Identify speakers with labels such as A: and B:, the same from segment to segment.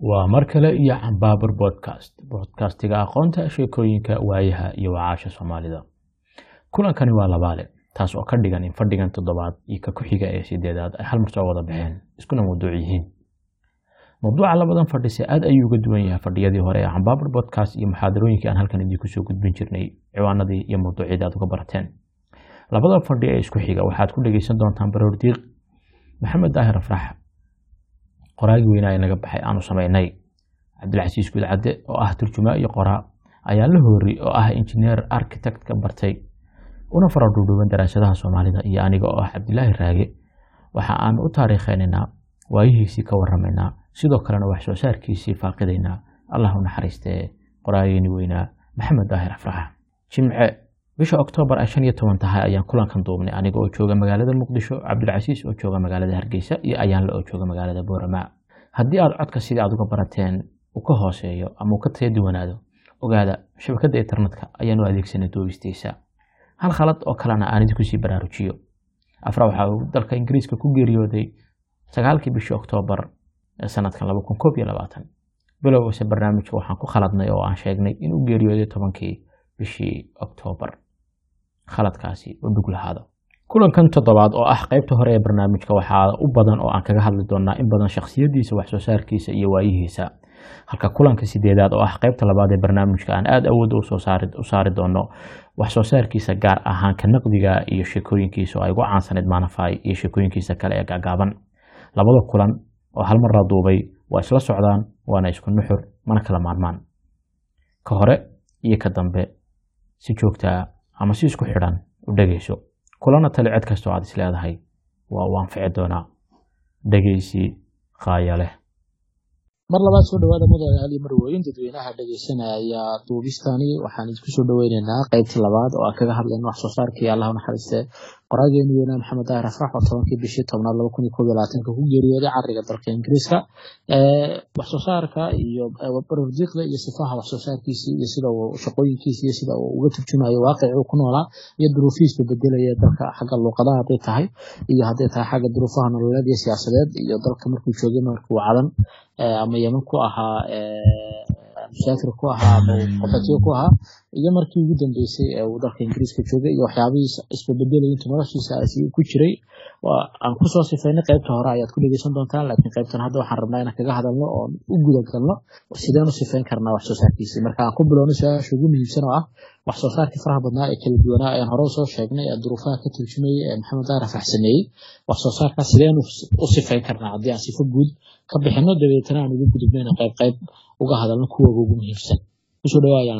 A: waa mar kale iyo Cambaabur podcast-iga aqoonta sheekooyinka waayaha iyo wacaasha Soomaalida. Kulankani waa labaale, taas oo ka dhigan in fadhigan toddobaad iyo ka ku xiga ee sideedaad ay hal mar soo wada baxeen, iskuna mawduuc yihiin. Mawduuca labadan fadhisi aad ayuu uga duwan yahay fadhiyadii hore ee Cambaabur podcast iyo muxaadarooyinkii aan halkan idinku soo gudbin jirnay, ciwaanadii iyo mawduucyada aad uga barateen. Labada fadhi ee isku xiga waxaad ku dhageysan doontaan Baroordiiq Maxamed Daahir Afrax, qoraagi weynaa naga baxay aanu sameynay. Cabdilcasiis Gudcade oo ah turjumaa iyo qoraa ayaa la hoori oo ah engineer architect ka bartay una faradhuuban daraasadaha Soomaalida iyo aniga oo ah Cabdilaahi Raage waxa aan u taariikheynaa waayihiisii ka warramaynaa sidoo kalena wax soo saarkiisii faaqidaynaa. Allah u naxariistee qoraagii weynaa Maxamed Daahir Afrax. Jimce bisha Oktoobar 15 tahay ayaan kulankan duubnay aniga oo jooga magaalada Muqdisho, Cabdilcasiis oo jooga magaalada Hargeysa iyo ayaan la oo jooga magaalada Boorama. Haddii aad codka sidii aad uga barateen uu ka hooseeyo ama uu ka tayadiwanaado, ogaada shabakada internetka ayaan u adeegsanay duubistiisa. Hal khalad oo kalena aan idinku sii baraarujiyo. Afrax waxa uu dalka Ingiriiska ku geeriyooday 9kii bishii Oktoobar sanadkan 2021. bilowgiisa barnaamijka waxaan ku khaladnay oo aan sheegnay in uu geeriyooday 10kii bishii Oktoobar. khaladkaasi oo dug lahaado. Kulankan toddobaad oo ah qaybta hore ee barnaamijka waxaa u badan oo aan kaga hadli doonaa in badan shakhsiyadiisa, wax soo saarkiisa iyo waayihiisa. Halka kulanka sideedaad oo ah qaybta labaad ee barnaamijka aan aad awood u saari doono wax soo saarkiisa gaar ahaan ka naqdiga iyo sheekooyinkiisa oo ay ugu caansaneyd Maanafay iyo sheekooyinkiisa kale ee gaagaaban. Labada kulan oo hal mar la duubay waa isla socdaan, waana isku nuxur, mana kala maarmaan. Ka hore iyo ka dambe si joogta ama si isku xidhan u dhageyso. Kulana tali cid kasta oo aad is leedahay waa u anfici doonaa. Dhageysi qaaya leh.
B: mar labaad soo dhawaada mudane Ali Marweyn dadweynaha dhageysanaya duubistani waxaan idinku soo dhaweynaynaa qaybta labaad oo aan kaga hadlayno wax soo saarkii Allah u naxariistay qoraageeni weynaa Maxamed Daahir Afrax oo 10kii bishii 10aad 2021 ku geeriyooday cariga dalka Ingiriiska. wax soo saarka iyo baroordiiqda iyo sifaha wax soo saarkiisa iyo sida uu shaqooyinkiisa iyo sida uu uga turjumayo waaqica uu ku noolaa iyo duruufihiisa bedelaya dalka xagga luqadaha haday tahay iyo haday tahay xagga duruufaha nololeed iyo siyaasadeed iyo dalka markuu joogay markuu cadan ama Yemen ku ahaa musafir ku ahaa ama qofatiyo ku ahaa iyo markii ugu dambeysay ee uu dalka Ingiriiska joogay iyo waxyaabihiisa isbedelay inta noloshiisa ay ku jiray aan ku soo sifaynay qaybta hore ayaad ku dhageysan doontaan. laakiin qaybtan hadda waxaan rabnaa inaan kaga hadalno oo u guda galno sideen u sifayn karnaa wax soo saarkiisa. marka aan ku bilowno su'aasha ugu muhiimsan oo ah wax soo saarkii faraha badnaa ee kala duwanaa ee hore soo sheegnay ee duruufaha ka turjumayay ee Maxamed Daahir Afrax sameeyay. wax soo saarkaas sideen u sifayn karnaa haddii aan sifo guud ka bixino dabeetana aan ugu gudubnayna qayb uga hadalno kuwa ugu muhiimsan. soo dhawaayaan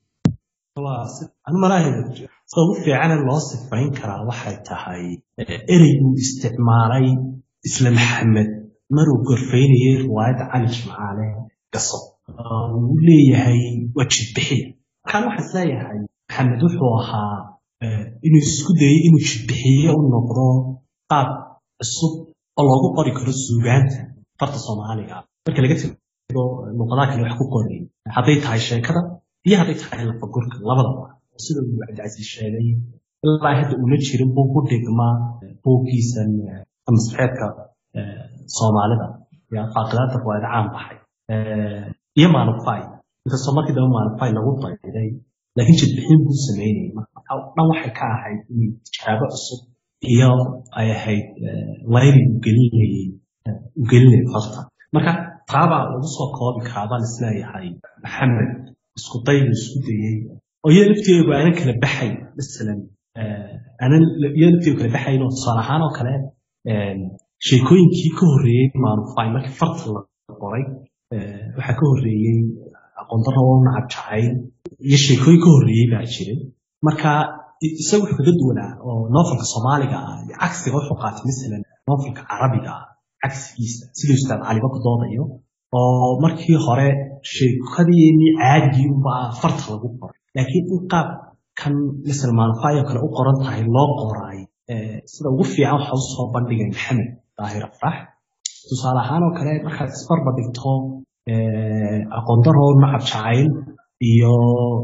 C: أنا ما راهي صوب في عنا الوصف فين كرا واحد تهاي إريد استعماري إسلام محمد مرو قرفيني رواية علش معاله قصة ولي هاي وجه بحي كان واحد زي هاي محمد وحوها إنه يسكدي إنه شبحية والنقرة قاب الصب الله قاري كل السودان فرط صوماليا لكن لقيت النقطات اللي يحكوا قاري حطيت هاي الشيء كذا iyo haday tahay la fagurka labadaba sida uu Cabdilcasiis sheegay ilaa hadda uu la jirin buu ku dhigmaa buugiisan masxeedka Soomaalida yaa faqraadka waa caan baxay iyo Maanafay inta Soomaalida Maanafay lagu qayday laakiin jidbixin buu sameeyay marka dhan waxay ka ahayd in jawaabo cusub iyo ay ahayd layli gelinay farta. marka taaba lagu soo koobi karaa baan isleeyahay Maxamed isku dayay oo yeelifteedu aan kala baxay midalan ana yeelifteedu kala baxay inuu salahaan oo kale sheekooyinkii ka horeeyay Maanafay markii farta la qoray waxa ka horeeyay aqoon darro oo nacabcay iyo sheekooyin ka horeeyay baa jiray. marka isagu wuxuu ka duwanaa oo novelka Soomaaliga ah iyo cagsiga wuxuu qaatay midalan novelka Carabiga cagsigiisa sidoo Ustaad Cali Bak doodayo oo markii hore sheekadii caadi baa farta lagu qoray laakiin in qaab kan misal Maanafay kale u qoran tahay loo qoray sida ugu fiican waxa uu soo bandhigay Maxamed Daahir Afrax. tusaale ahaan oo kale markaad isbarba dhigto aqoon darro nacab jacayl iyo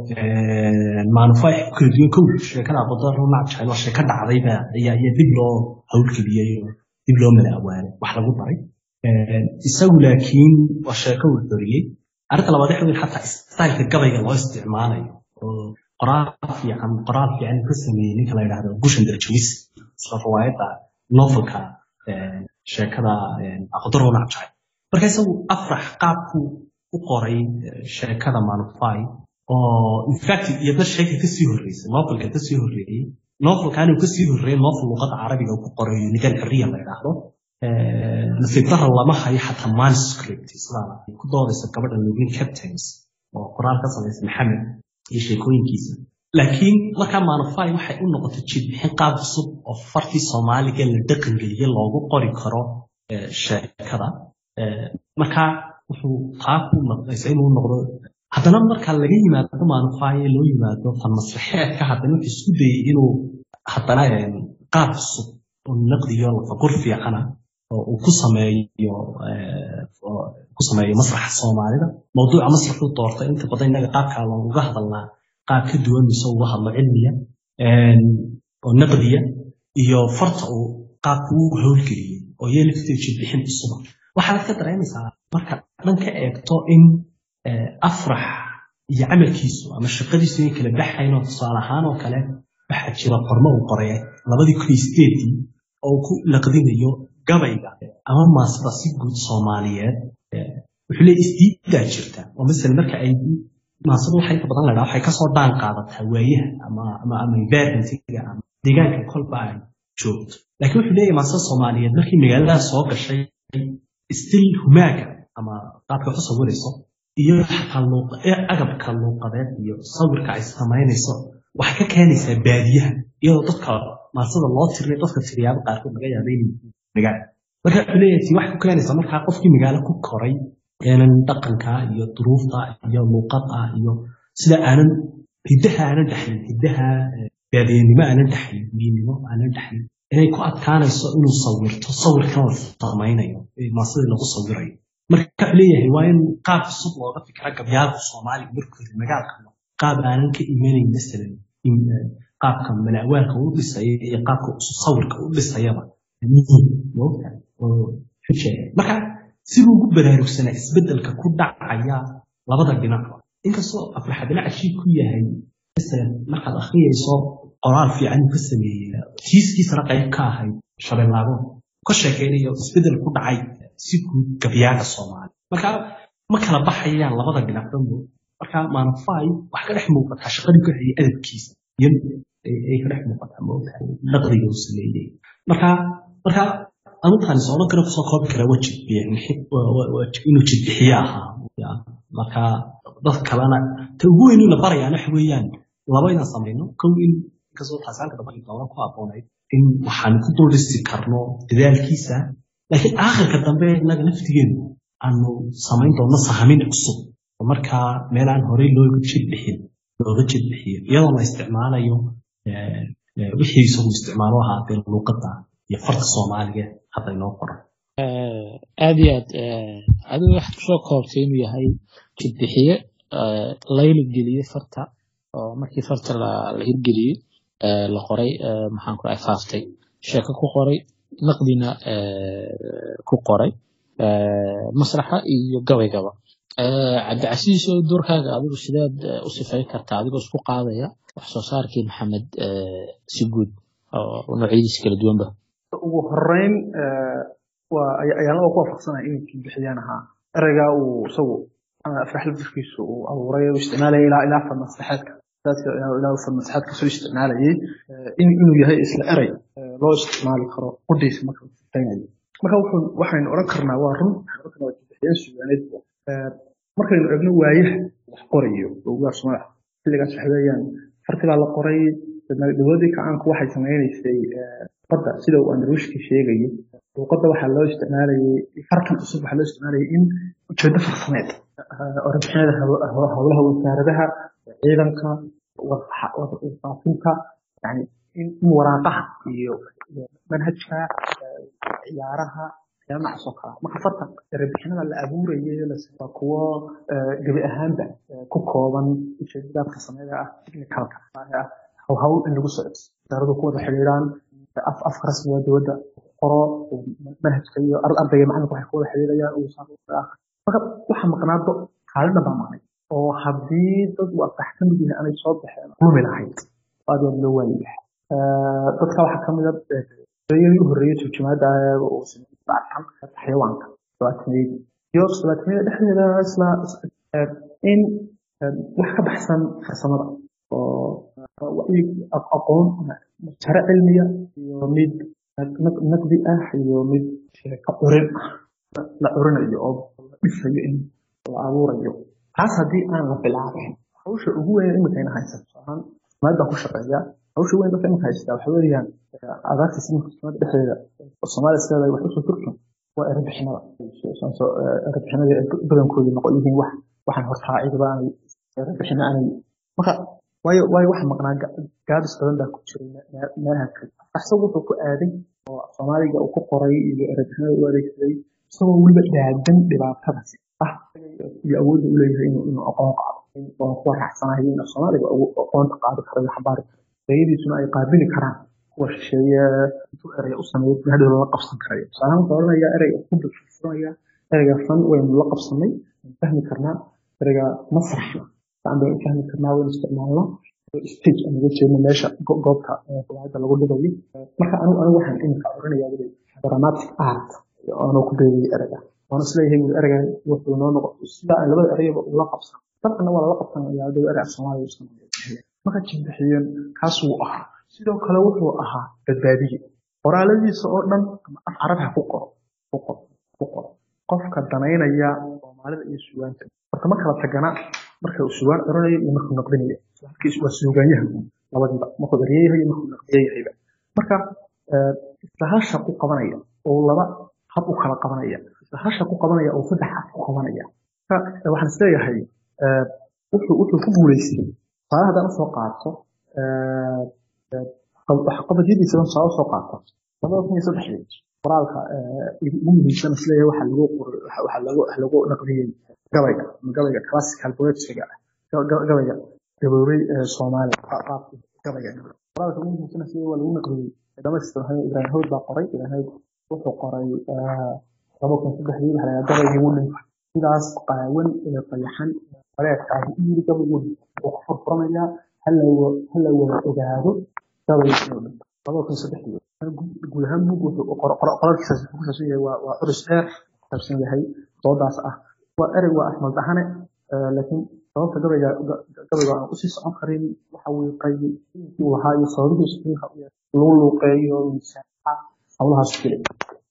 C: Maanafay kala duwan ka sheekada aqoon darro nacab jacayl waa sheeko dhacday ayaa dib loo hawlgeliyay dib loo mala awaanay wax lagu daray isagu laakiin waa sheeko uu xoriyey arrinta labaad waxa weeye xataa istaylka gabayga loo isticmaalayo oo qoraal fiican ka sameeyey ninka la yidhaahdo Gushan Darajis isla fawaayada novelka sheekada aqdaro nacay marka isagu afrax qaabku u qoray sheekada Manufai oo in fact iyada sheeka ka sii horeysay novelka ka sii horeeyay novelkan uu ka sii horeeyay novel luqada carabiga ku qoray nidan xiriya la yiraahdo nasiibtara lama hayo xataa manuscript islaam ku doodaysa gabadha Lubin Captains oo qoraal ka sameeyay Maxamed iyo sheekooyinkiisa laakiin marka Manufai waxay u noqotay jibxin qaab cusub oo farti Soomaaliga la dhaqan geliyay loogu qori karo sheekada marka wuxuu qaabku noqday inuu noqdo haddana marka laga yimaado Manufai loo yimaado fan masraxeedka haddana wuxuu isku dayay inuu haddana qaab cusub oo naqdiyo faqur fiican oo uu ku sameeyo masraxa Soomaalida mawduuca masraxu doortay inta badan inaga qaabka looga hadalnaa qaab ka duwan misoo uga hadlo cilmiya oo naqdiya iyo farta uu qaabku u howlgeliyay oo yeelifta jibxin cusub waxaad ka dareemaysaa marka dhanka eegto in afrax iyo camalkiisu ama shaqadiisu ay kala baxayno tusaale ahaan oo kale waxa jira qormo uu qoray 2008 oo ku naqdinayo gabayga ama maasda si guud Soomaaliyeed wuxuu leeyahay isdiidaa jirta oo mesela marka ay maasda waxay ka badan leedahay waxay ka soo daan qaadataa waayaha ama environment-ga ama deegaanka kolba ay joogto laakiin wuxuu leeyahay maasda Soomaaliyeed markii magaalada soo gashay still humaaga ama qaabka ku sawirayso iyo agabka luuqadeed iyo sawirka ay samaynayso waxay ka keenaysaa baadiyaha iyadoo dadka maasada loo tirnay dadka tiriyaaba qaarkood laga yaabay inay magaalo marka xuleeyay wax ku keenaysa marka qofkii magaalo ku koray inaan dhaqanka iyo duruufta iyo luuqadda iyo sida aanan hidaha baadiyanimo aanan dhaxlin diinimo aanan dhaxlin inay ku adkaanayso inuu sawirto sawirkan la samaynayo maasada lagu sawirayo marka xuleeyay waa in qaab cusub looga fikra gabyaalka Soomaaliga markii magaalka qaab aanan ka iimaynin mesela qaabka malawaalka uu dhisay iyo qaabka sawirka uu dhisayaba marka si uu ugu baraarugsanaa isbedelka ku dhacaya labada dhinac inkastoo afrax dhinac shii ku yahay mesela markaad akhriyayso qoraal fiican ka sameeyay kiiskiisa qayb ka ahay shabeellaabo ka sheekeynayo isbedel ku dhacay si guud gabyaaga Soomaali marka ma kala baxayaan labada dhinac marka Manufai wax ka dhex muuqata shaqadii ku hayay adabkiisa iyo ay ka dhex muuqata moodahay naqdiga uu sameeyay marka anutaan soo kale ku soo koobi kara inuu jibbixiya ahaa marka dad kalena ta ugu weyn la barayaa wax weeyaan laba inaan sameeyno kow in kasoo taasanka dabaqi doona ku aqoonay in waxaan ku doodisi karno dadaalkiisa laakiin aakhirka dambe inaga naftigeenu aanu samayn doono sahamin cusub marka meelaan horey looga jibbixiyo iyadoo la isticmaalayo wixii soo isticmaalo ahaatee luuqadda iyo farta Soomaaliga hadda inoo qoran
B: aad iyo aad adigu wax ku soo koobtay inuu yahay jibbixiye layli geliye farta oo markii farta la hirgeliyay la qoray maxaan ku ay faaftay sheeko ku qoray naqdina ku qoray masraxa iyo gabaygaba Cabdicasiis oo doorkaaga adigu sidaad u sifay kartaa adigoo isku qaadaya wax soo saarkii Maxamed si guud oo noocyadiisa kala duwan
D: ugu horeyn ayaan ku waafaqsanahay in bixiyaan ahaa erayga uu isagu afrax lafkiisu uu abuuray oo isticmaalay ilaa fan maslaxadka dadka ilaa fan maslaxadka soo isticmaalayay inuu yahay isla eray loo isticmaali karo qodiisa marka waxaan oran karnaa waa run waxaan bixiyay suugaanid markaynu eegno waayaha wax qorayo oo ugu Soomaaliya xilligaas waxa weeyaan fartiga la qoray dawladii kacaanku waxay sameeysay qodda sida uu Andrushki sheegay qodda waxa loo isticmaalayay farkan cusub waxa loo isticmaalayay in ujeedo farsameed orodxada hawlaha wasaaradaha ciidanka wafaafinta yani in waraaqaha iyo manhajka ciyaaraha جامعة سكر ما خفرت ربحنا الأبورة يلا سكوا جبي أهانبا كوكوبان شدة كسمية تكنيكال أو إنه بس دارو قوة حريران أفكار سوى دودا qoro manhajka iyo ardayga macalinku waxay ku wada xiriirayaan uu saaro marka waxa maqnaado kaalina baa maqnay oo haddii dad wax ka mid yihiin aanay soo baxeen kulmi lahayd aad iyo loo waayay dadka waxa kamid ah rayidii horreeyay turjumaada oo sameeyay xayawaanka iyo sababtida dhexdeeda isla in wax ka baxsan farsamada oo aqoon mas'ala cilmiya iyo mid naqdi ah iyo mid ka qorin la qorinayo oo dhisayo in la abuurayo taas haddii aan la bilaabin hawsha ugu weyn imika in haysato maada ku shaqeeya hawsha weyn dadka in haysta waxa weeyaan adaagta sinimada dhexdeeda Soomaaliya sida ay wax u soo turjum waa erbixinada erbixinada badankoodu noqon yihiin waxaan hortaa idbaan erbixinada marka waayo wax maqnaa gaabis badan baa ku jiray meelaha kale asagoo wuxuu ku aaday oo Soomaaliga uu ku qoray iyo erbixinada uu adeegsaday isagoo weliba dhaadan dhibaatadaasi iyo awoodda u leeyahay inuu aqoon qaado oo ku raacsanahay in Soomaaliga uu aqoonta qaado karo xabaar sayidisuna ay qaabili karaan kuwa shisheeye intuu erey u sameeyo hadhow la qabsan karayo sababta qoranaya erey ku bulshada ereyga fan weyn la qabsanay fahmi karnaa ereyga masrax aan fahmi karnaa weyn isticmaalno stage ama jeedna meesha goobta qolaada lagu dhigayo marka anigu waxaan inka qoranayaa dramatic art oo ku beeyay ereyga waan isleeyahay ereyga wuxuu noo noqdo sida aan labada ereyba ula qabsan dadkana waa la qabsanayaa ereyga Soomaaliya u sameeyay marka jimbixiyan kaas uu ahaa sidoo kale wuxuu ahaa badbaadiye qoraaladiisa oo dhan af carab ha ku qoro qofka danaynaya Soomaalida iyo suugaanta marka la tagana marka uu suugaan oranayo iyo marka naqdinayo halkiis waa suugaanyahan labadiba marka daryeeyahay marka naqdiyahay marka isla ku qabanaya oo laba hab u kala qabanaya isla ku qabanaya oo saddex hab u qabanaya waxaan isleeyahay wuxuu ku guuleystay هذا أصلا قاطع قبضيدي سلام صار أصلا قاطع هذا أصلا يصلح لي قرالك ممكن شان سليه وحلقوا نقدين قبيلة كلاسيكال بوليتيكا قبيلة جبوري صومالي قبيلة قرالك ممكن شان سليه ولا نقدين إذا ما استوى إذا هو باقري إذا هو وقري ربكم صدق لي على قبيلة يقول إذا أسقى ون طيحان ولا تعبير قبل وفرمنا هلا وجهاده ترى طبعا صدق يقول هم قرار كساسية وأرسل تفسير هاي توضع وأري وأحمد دهنة لكن طبعا قبل أسس آخرين وحوي قي وهاي صاروا يسميها لولو قي ومساحة حولها سكيل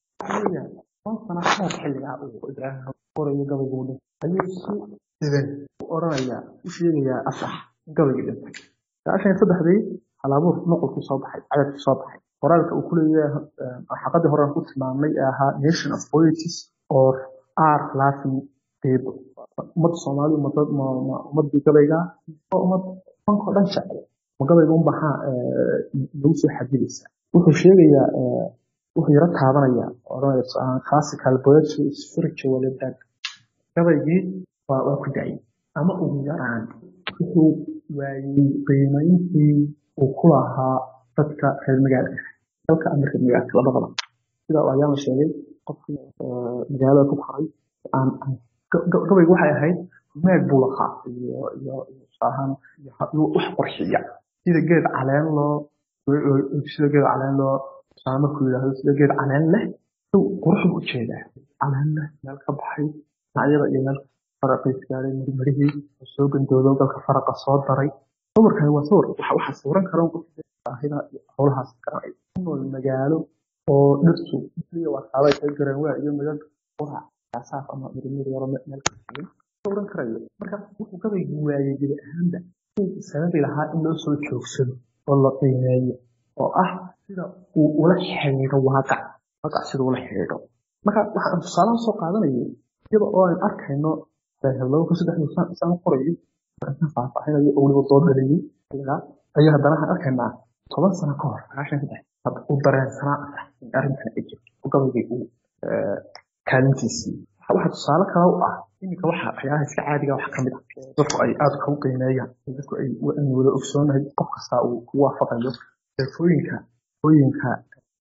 D: أنا خلاص حل إذا قرية قبل يقول أيش إذا أرايا وش يا أصح قبل جدا عشان يصدق ذي على أبوه نقل في صباحي عدد في صباحي قرارك وكل حقد هران قلت مع ميها nation of poets or art classing table مد صومالي مد قبيجا مد فنك دان شعر وقبل يوم بحا لوسو حديث wuxuu sheegaya wuxuu yara taabanaya oranaysa classical poetry spiritual dad gabaygi waa ku dhacay ama ugu yaraan wuxuu waayay qiimayntii uu ku lahaa dadka reer magaalada dalka Ameerika magaalada labadaba sida uu ayaan sheegay qofkii magaalada ku koray aan gabaygu waxay ahayd meed buu lahaa iyo saahan iyo wax qorshiya sida geed caleen loo sida geed caleen loo saama ku yiraahdo sida geed caleen leh uu qurux u jeedaa caleen leh meel ka baxay ayada iyo meel farqiis gaaray marihii soo gandoodo dalka faraqa soo daray sawirkan waa sawir waxa sawran karo qofka baahida howlahaas ka ay nool magaalo oo dhirtu iyo waxaabay ka jiraan waa iyo magaalada qora asaaf ama midnimada yaro meel ka sawran karayo marka wuxuu ka waayay jiri ahaanba sababi lahaa in loo soo joogsado oo la qiimeeyo oo ah sida uu ula xiriiro waaqa sida ula xiriiro marka waxaan tusaale soo qaadanayo iyadoo oo aan arkayno loo ku saddex sano qoray faahfaahinayo oo waliba dood dhaliyay ayaa haddana arkaynaa 10 sano ka hor raashin saddex u dareensanaa arrintan ay jirto oo gabayga uu kaalintiisii waxa tusaale kale u ah iminka waxa waxyaalaha iska caadiga wax ka mid ah dadku ay aad u qiimeeyaan dadku ay wada ogsoonahay qof kasta uu ku waafaqayo hooyinka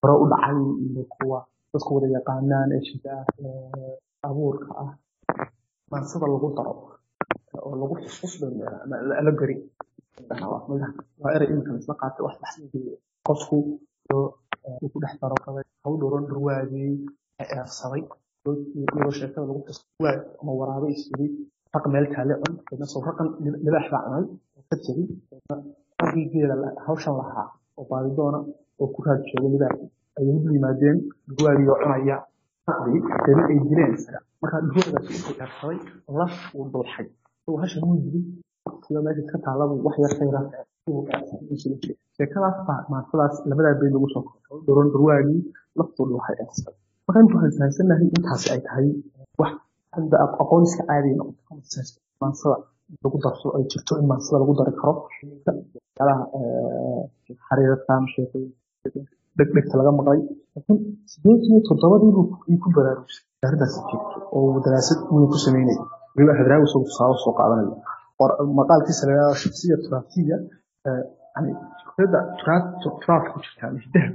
D: hore u dhacay iyo kuwa dadku wada yaqaanaan ee shida abuurka ah maansada lagu daro oo lagu xusbay la gari waa eray in kala qaatay wax baxsan qofku uu ku dhex daro qabay hawl dhoran ruwaadii eersaday iyo sheekada lagu xusbay ama waraabay isiri raq meel taale cun soo raqan libaax bacnay ka tiri qabigeeda hawshan lahaa oo baadi doona oo ku raad jooga libaax ay u yimaadeen ruwaadii oo cunaya qadii tiri ay jireen marka ruwaadaas uu eersaday laf uu dulxay oo hashan uu yiri sida meesha ka taalabu wax yar khayra uu eersaday sheekadaas maantadaas labada bay lagu soo koobay doron ruwaadii laftoodu waxay eersaday marka intuu haysanahay intaas ay tahay wax hadda aqoon iska caadi noqdo maansada lagu darso ay jirto in maansada lagu dari karo kala xariirta sheekay degdegta laga maqlay laakiin 87 buu ku baraarugay arrintaas jirto oo daraasad uu ku sameeyay waliba hadraawi soo qaadanaya maqaalkiisa la shakhsiyad turaafiya يعني هذا تراث يعني ذهب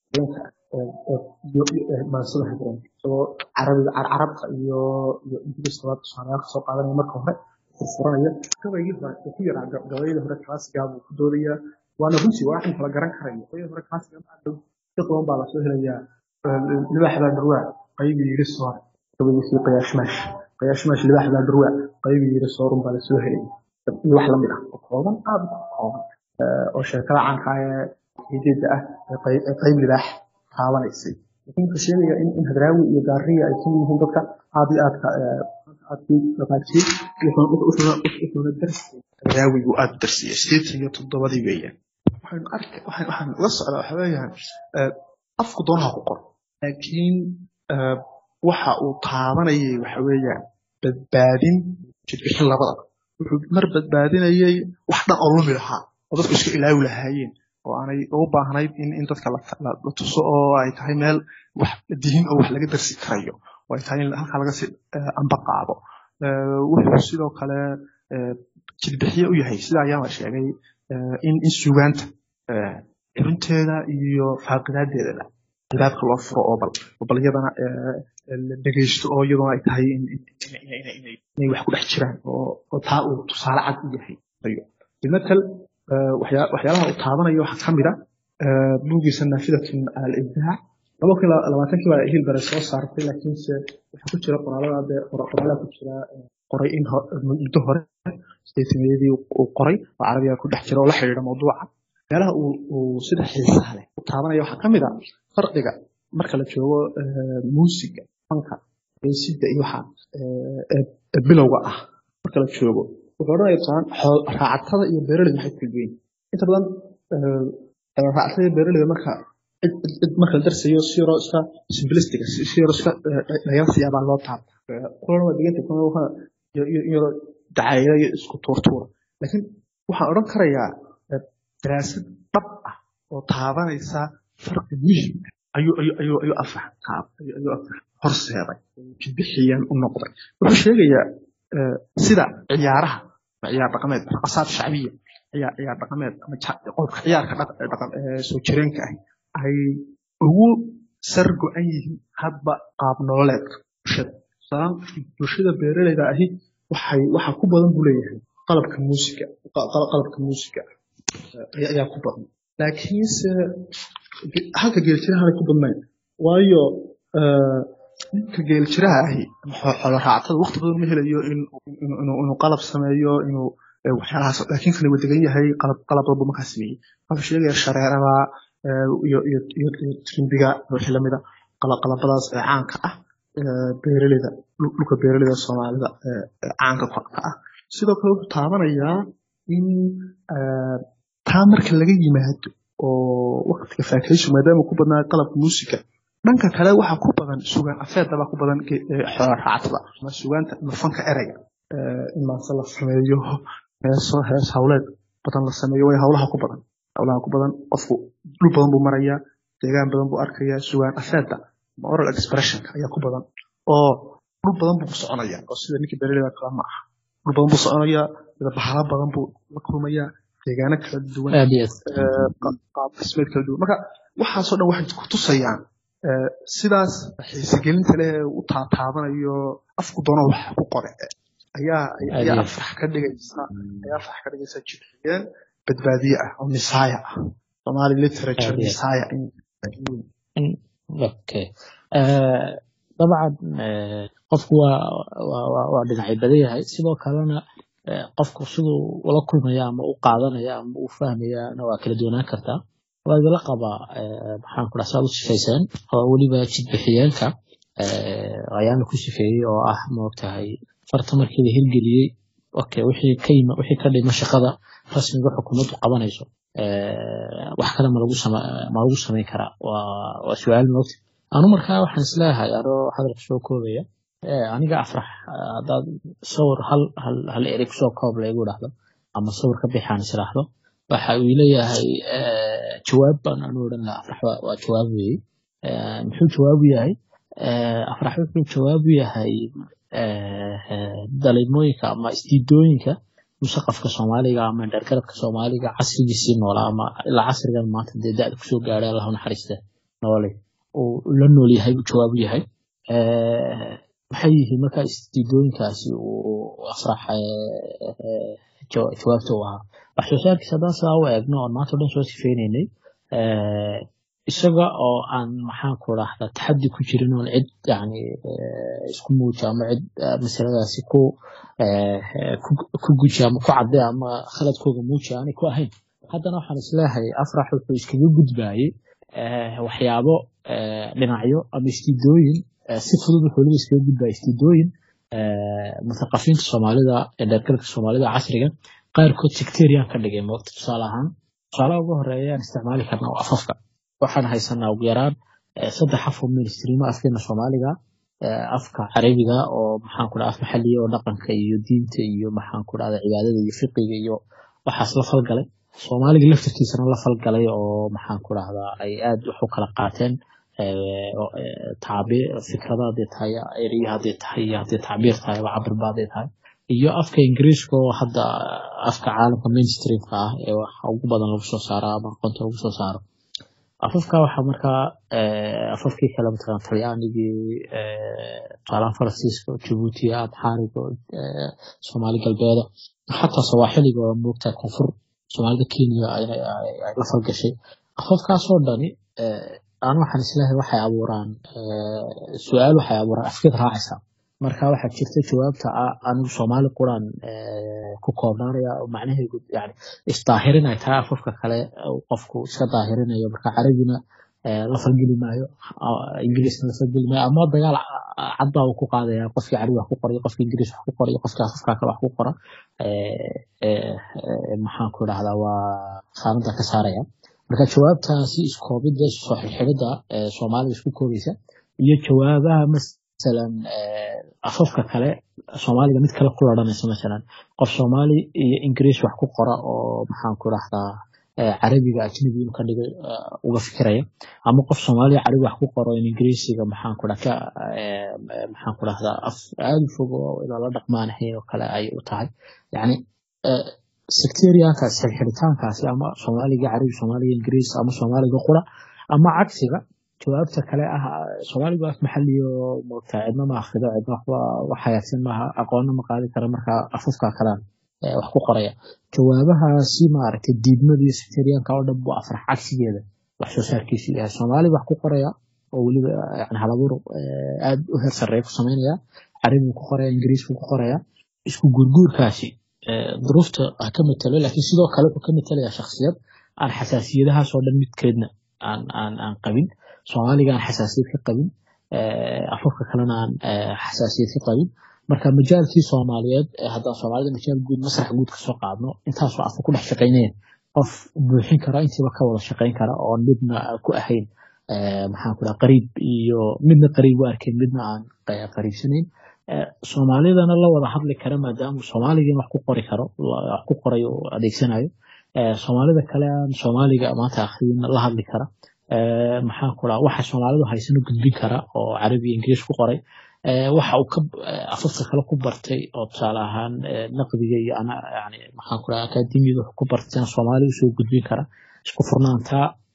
D: ما صلح هذا سو عرب iyo English wada soomaaliya soo qaadanay marka hore furfuranaya kabayga ku yar gabayda hore classic-ga uu ku doodaya waana runtii waxaan kala garan karayo gabayda hore classic-ga dad badan baa la soo helaya libaaxda darwaa qaybi yiri soo gabayga si qiyaashmash libaaxda darwaa qaybi yiri soo run baa la soo helay wax la mid ah oo kooban aad kooban oo sheekada caanka ah hidida ah qayb libaax taabanaysa laakiin ku sheegaya in hadraawi iyo gaariya ay kamid yihiin dadka aad wuxuu darsi hadraawi uu aad darsiyay 87 weeyaan waxaan la socdaa waxa weeyaan afku doonaha ku qor laakiin waxa uu taabanayay waxa weeyaan badbaadin jidbixin labada wuxuu mar badbaadinayay wax dhan oo lumi lahaa oo dadku iska ilaawi lahaayeen oo aanay u baahnayd in dadka la tuso oo ay tahay meel wax diin oo wax laga darsi karayo oo ay tahay halka laga si amba qaado wuxuu sidoo kale jilbixiye u yahay sida ayaan sheegay in suugaanta runteeda iyo faaqidadeeda albaabka loo furo oo balyadana la dhageysto oo iyadoo ay tahay inay wax ku dhex jiraan oo taa uu tusaale cad u yahay مثل waxyaalaha uu taabanayo waxa kamid ah buugiisa naafidatun al-ibdaa laba tankiiba hil bare soo saartay laakiin waxa ku jira qoraalada ku jira qoray in muddo hore statementiyadii uu qoray oo carabiga ku dhex jira oo la xiriira mawduuca meelaha uu sida xiisaha leh u taabanayo waxa kamid ah farqiga marka la joogo muusiga fanka sida iyo waxa bilowga ah marka la joogo وحورنا يبصان رعتها يبرر لي حتى البين أنت بدن رعتها يبرر لي مركا درس يصير اسمه سمبلستيك يصير اسمه ياسي أبان الله تعب كل ما دقيقة يكون هو دعاية اسكو تورتور لكن وحورنا كريا دراسة طبعا وطابا يسا فرق مهم أيو أفهم تعب أيو أفهم هرس هذا كبيحيا النقطة وش هي سيدا عيارها عيار رقمات رقصات شعبية عيار رقمات قولك عيار سو جيرينك أي هو سرقو أي هبا قاب نولاد بشد سلام بشدة بيريلة أهي وحا كوبادن بوليه قلبك الموسيقى يا كوبادن لكن هكا جيلتين هذا كوبادن وايو ninka geel jiraha ahi xoolo raacada waqti badan ma helayo inuu qalab sameeyo inuu waxyaalahaas laakiin kan uu degan yahay qalab walba ma ka sameeyay waxa sheegaya shareerada iyo trimbiga wixii lamida qalabadaas caanka ah beeraleyda dhulka beeraleyda Soomaalida caanka ka ah sidoo kale uu taabanayaa in taa marka laga yimaado oo waqtiga faakayso maadaama ku badnaa qalabka muusiga dhanka kale waxa ku badan suugaan afeedaba ku badan xoolo raacada ma suugaanta fanka erayga in ma sala sameeyo hees hawleed badan la sameeyo way hawlaha ku badan qofku dhul badan buu maraya deegaan badan buu arkaya suugaan afeeda oral expression ayaa ku badan oo dhul badan buu soconaya oo sida ninka beeraleyda kala ma aha dhul badan buu soconaya sida bahala badan buu la kulmaya deegaano kala duwan qaab dhismeed kala duwan marka waxaasoo dhan waxay ku tusayaan sidaas xiisagelinta leh u taataabanayo afku doono wax ku qore ayaa afrax ka dhigaysa jibxiyeen badbaadiye ah oo misaaya ah Somali literature misaaya
B: okay dabcan qofku waa dhinacay badan yahay sidoo kalena qofku siduu ula kulmaya ama u qaadanaya ama u fahmaya waa kala duwanaan kartaa waa la qaba maxaan ku dhaxsaa u sifaysan oo waliba jidbixiyeenka ayaan ku sifeeyay oo ah moogtahay farta markii la hirgeliyay okay wixii ka dhima shaqada rasmiga xukuumaddu qabanayso wax kale ma lagu sameyn karaa waa su'aal moogta anu markaa waxaan isleeyahay hadalka soo koobaya aniga afrax hadaad sawir hal erig soo koob lagu dhahdo ama sawir ka bixaan israahdo waxa uu leeyahay jawaab baan anu oran lahaa afrax waa jawaab weey muxuu jawaab yahay afrax wuxuu jawaab yahay daliilmooyinka ama istiidooyinka musaqafka Soomaaliga ama dharkarabka Soomaaliga casrigiisii noolaa ama ilaa casrigan maanta da'da ku soo gaaray Allah naxariista noolay oo la nool yahay jawaab yahay waxay yihiin marka istiidooyinkaasi oo afrax jawaabta waa wax soo saarkiisa daasa oo eegno oo maanta dhan soo sifeynay isaga oo aan maxaan ku raahdaa taxaddi ku jirin oo cid yani isku muuja ama cid masaladaasi ku gujiya ama ku cadday ama khaladkooda muuja aan ku ahayn haddana waxaan isleeyahay afrax wuxuu iskaga gudbaayay waxyaabo dhinacyo ama istiidooyin si fudud wuxuu iskaga gudbaayay istiidooyin mutaqafiinta Soomaalida ee dharkalka Soomaalida casriga qaarkood sectarian ka dhigay moogta tusaale ugu horeeya aan isticmaali karnaa afafka waxaan haysanaa ugu yaraan 3 af oo mainstream afkeena Soomaaliga afka Carabiga oo maxaan ku dhaaf maxalliye oo dhaqanka iyo diinta iyo maxaan ku dhaafay cibaadada iyo fiqiga iyo waxaas la falgalay Soomaaliga laftirkiisana la falgalay oo maxaan ku dhaahdaa ay aad wax u kala qaateen تعبير فكرة ديتها إيريها ديتها تعبير تاعي وعبر بعض ديتها iyo afka Ingiriiska oo hadda afka caalamka mainstream ka ah ee wax ugu badan lagu soo saaro ama aqoonta lagu soo saaro afafka waxa markaa afafkii kala mid ah Talyaanigii Talaan Faransiiska Djibouti Abxaariga Soomaali galbeeda xataa Sawaaxiliga oo moogta koonfur Soomaalida Kenya ay la falgashay afafkaas oo dhani aan waxaan islaahay waxay abuuraan su'aal waxay abuuraan afkid raacisa marka waxa jirta jawaabta anigu Soomaali quraan ku koobnaanaya macnaheedu yani istaahirin ay tahay afafka kale qofku iska daahirinayo marka Carabina la falgeli maayo Ingiriisna la falgeli maayo ama dagaal cad baa ku qaadaya qofkii Carabi wax ku qoray qofkii Ingiriis wax ku qoray qofkii afafka kale wax ku qora maxaan ku dhahdaa waa xaaladda ka saaraya marka jawaabtaasi iskoobida soo xirxirida Soomaaliga isku koobaysa iyo jawaabaha مثلا afafka kale Soomaaliga mid kale ku ladanaysa مثلا qof Soomaali iyo Ingiriis wax ku qora oo maxaan ku raahdaa Carabiga ajnabi inuu ka dhigo uga fikiraya ama qof Soomaali Carabi wax ku qoro in Ingiriisiga maxaan ku raahdaa af aad fog oo ila la dhaqmaanahay oo kale ay u tahay yani sectarianka xirxiritaankaasi ama Soomaaliga Carabi Soomaaliga Ingiriis ama Soomaaliga qura ama cagsiga jawaabta kale ah Soomaaliga af maxalliyo moogtaayna ma akhrido cidna wax haysan ma aqoon ma qaadi kara marka afafka kale wax ku qoraya jawaabahaasi ma aragtay diidmadii sectarianka oo dhan afrax cagsigeeda wax soo saarkiisu yahay Soomaaliga wax ku qoraya oo waliba yani halabuur aad u heer sare ku sameynaya Carabi ku qoraya Ingiriis ku qoraya isku gurgurkaasi duruufta ka matalo laakiin sidoo kale uu ka matalaya shakhsiyad aan xasaasiyadaha soo dhan mid keedna aan qabin Soomaaliga aan xasaasiyad ka qabin afafka kalena aan xasaasiyad ka qabin marka majaalkii Soomaaliyeed hadda Soomaalida majaal guud masrax guud ka soo qaadno intaas oo afku dhex shaqeynayeen qof buuxin kara intiiba ka wada shaqeyn kara oo midna ku ahayn maxaan ku dhahay qariib iyo midna qariib u arkeen midna aan qariibsanayn Soomaalidana la wada hadli kara maadaama Soomaaliga wax ku qori karo wax ku qorayo adeegsanayo Soomaalida kale aan Soomaaliga maanta akhriin la hadli kara maxaan ku dhahay waxa Soomaalidu haysan u gudbin kara oo Carabi Ingiriis ku qoray waxa uu ka afafka kale ku bartay oo tusaale ahaan naqdiga iyo ana yani maxaan ku dhahay akademiyada ku bartay Soomaaliga soo gudbin kara isku furnaanta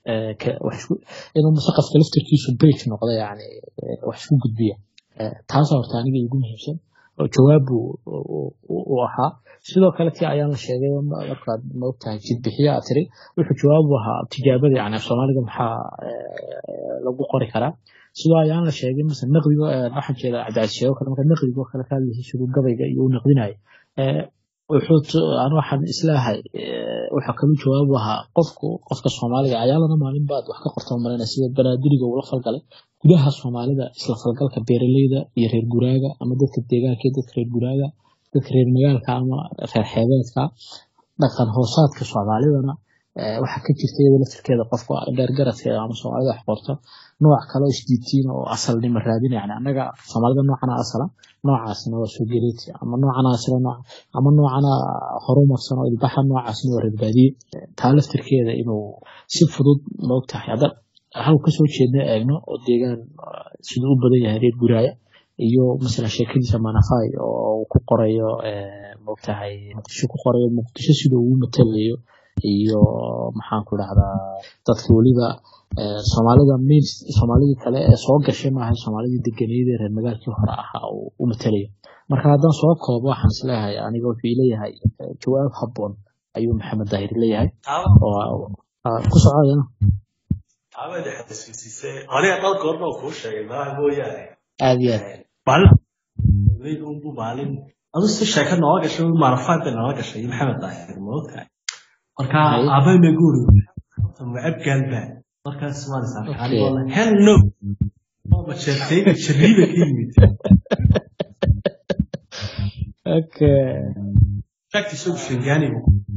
B: inuu musaqafka laftirkiisu page noqdo yani wax isku gudbiya taasoo horta aniga igu muhiimsan oo jawaab uu ahaa sidoo kale tii ayaan la sheegay markaad moogtahay jidbixiye aad tiri wuxuu jawaab u ahaa tijaabada yani Soomaaliga maxaa lagu qori karaa sidoo ayaan la sheegay mesela naqdiga waxaan jeedaa cadaasyo kale marka naqdiga kale ka hadlayay gabayga iyo naqdinayo aan waxaan islaahay waxa kale jawaab u ahaa qofka Soomaaliga ayaa lana maalin baad wax ka qortay marina sida banaadiriga uu la falgalay gudaha Soomaalida isla falgalka beeraleyda iyo reer guraaga ama dadka deegaanka dadka reer guraaga dadka reer magaalka ama reer xeebeedka dhaqan hoosaadka Soomaalidana waxa ka jirtay laftirkeeda qofka dheer garadka ama Soomaalida wax qorto nooc kale isdiitiin oo asalnimo raadinaya yani anaga Soomaalida noocana asala noocaasna waa soo geleeti ama noocana asala ama noocana horumarsan oo ilbaxa noocaasna waa reerbaadiye taa laftirkeeda inuu si fudud moogtahay hadda hal ka soo jeedna eegno oo deegaan sidoo u badan yahay reer guraaya iyo mesela sheekadiisa Manafay oo ku qorayo moogtahay Muqdisho ku qorayo Muqdisho sidoo uu matalayo iyo maxaan ku dhahdaa dadka waliba Soomaalida kale ee soo gashay maaha Soomaalida deganeed reer magaalkii hore ahaa u matalayo marka haddaan soo koobo waxaan islaahay aniga wuxuu leeyahay jawaab habboon ayuu Maxamed Daahir leeyahay oo ku socodana
C: abada xasuusisay aniga dal goorma ku sheegay ma mooyaane
B: aadiya
C: bal leeyahay uu baalin adu si sheeka nooga gashay Manafay nooga gashay Maxamed Daahir moogtahay marka abay ma guuri ma abgalba markaas waan saarxay hello ma sheegtay shariiba kiyimid
B: okay
C: shaqti soo shingani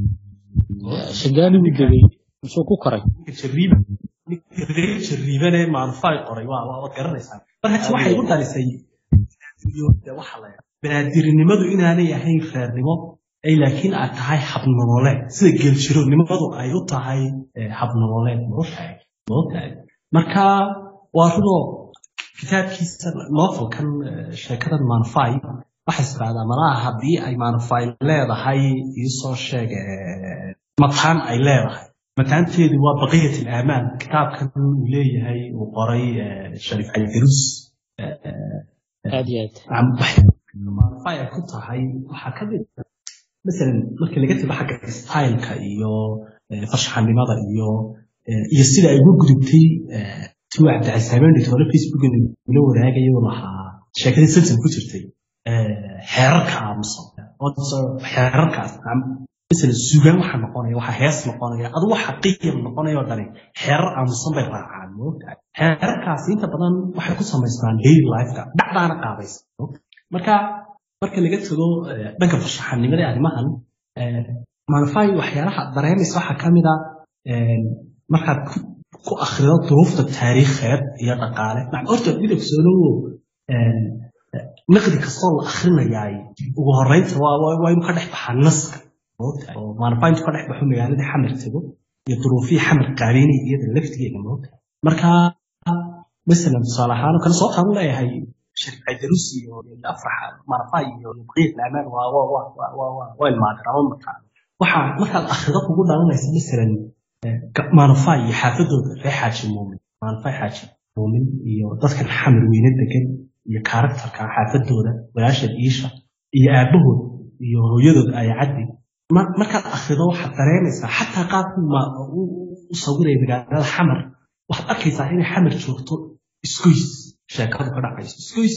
B: digay soo ku koray
C: shariibane Manafay qoray waa garanaysaa marka waxay u dhalisay waxa la banaadirinimadu inaanay ahayn reernimo ay laakiin aad tahay hab nololeed sida geeljiroonimadu ay u tahay hab nololeed moogtahay marka waa rudo kitaabkiisa novelkan sheekadan Manafay waxa isbaada malaha haddii ay Manafay leedahay isoo sheeg mataan ay leedahay mataanteedu waa baqiyat al-amaan kitaabkan uu leeyahay uu qoray Sharif Al-Dirus
B: aadiyad
C: Manafay ku tahay waxa ka mid مثلا markii laga tago xagga style-ka iyo farshaxanimada iyo sida ay ugu gudubtay tuwac dacaysameynta oo Facebook-ga la wadaagayo lahaa sheekada silsil ku jirtay xeerarka aamusan oo xeerarkaas مثلا suugaan waxa noqonaya waxa hees noqonaya adu waxa qiim noqonayo dhani xeerar aamusan bay raacaan moogtahay xeerarkaas inta badan waxay ku samaystaan daily life-ka dhacdaana qaabaysa marka laga tago dhanka farshaxanimada arrimahan Manafay waxyaalaha dareemaysa waxa kamid ah markaad ku akhrido duruufta taariikheed iyo dhaqaale horta midab soo naqdi kastoo la akhrinayaay ugu horeynta waa inuu ka dhex baxaa naska oo Manafay intuu ka dhex baxo magaalada Xamar tago iyo duruufii Xamar qaabeynay iyada laftigeeda moogta marka مثلا صالحان كان صوت هذا لا هي شركة الدروسي والأفرح Manafay وبقية الأعمال والمعدرة waxaa akhrido ugu dhalanaysa مثلا Manafay xaafadooda reer xaaji muumin Manafay xaaji muumin iyo dadka Xamar weyne degan iyo karakterka xaafadooda walaashad Iisha iyo aabahood iyo hooyadood ay caddi markaad akhrido waxaad dareemaysaa xataa qaabku u sawiray magaalada Xamar waxaad arkaysaa inay Xamar joogto isgoys sheekadu ka dhacayso isgoys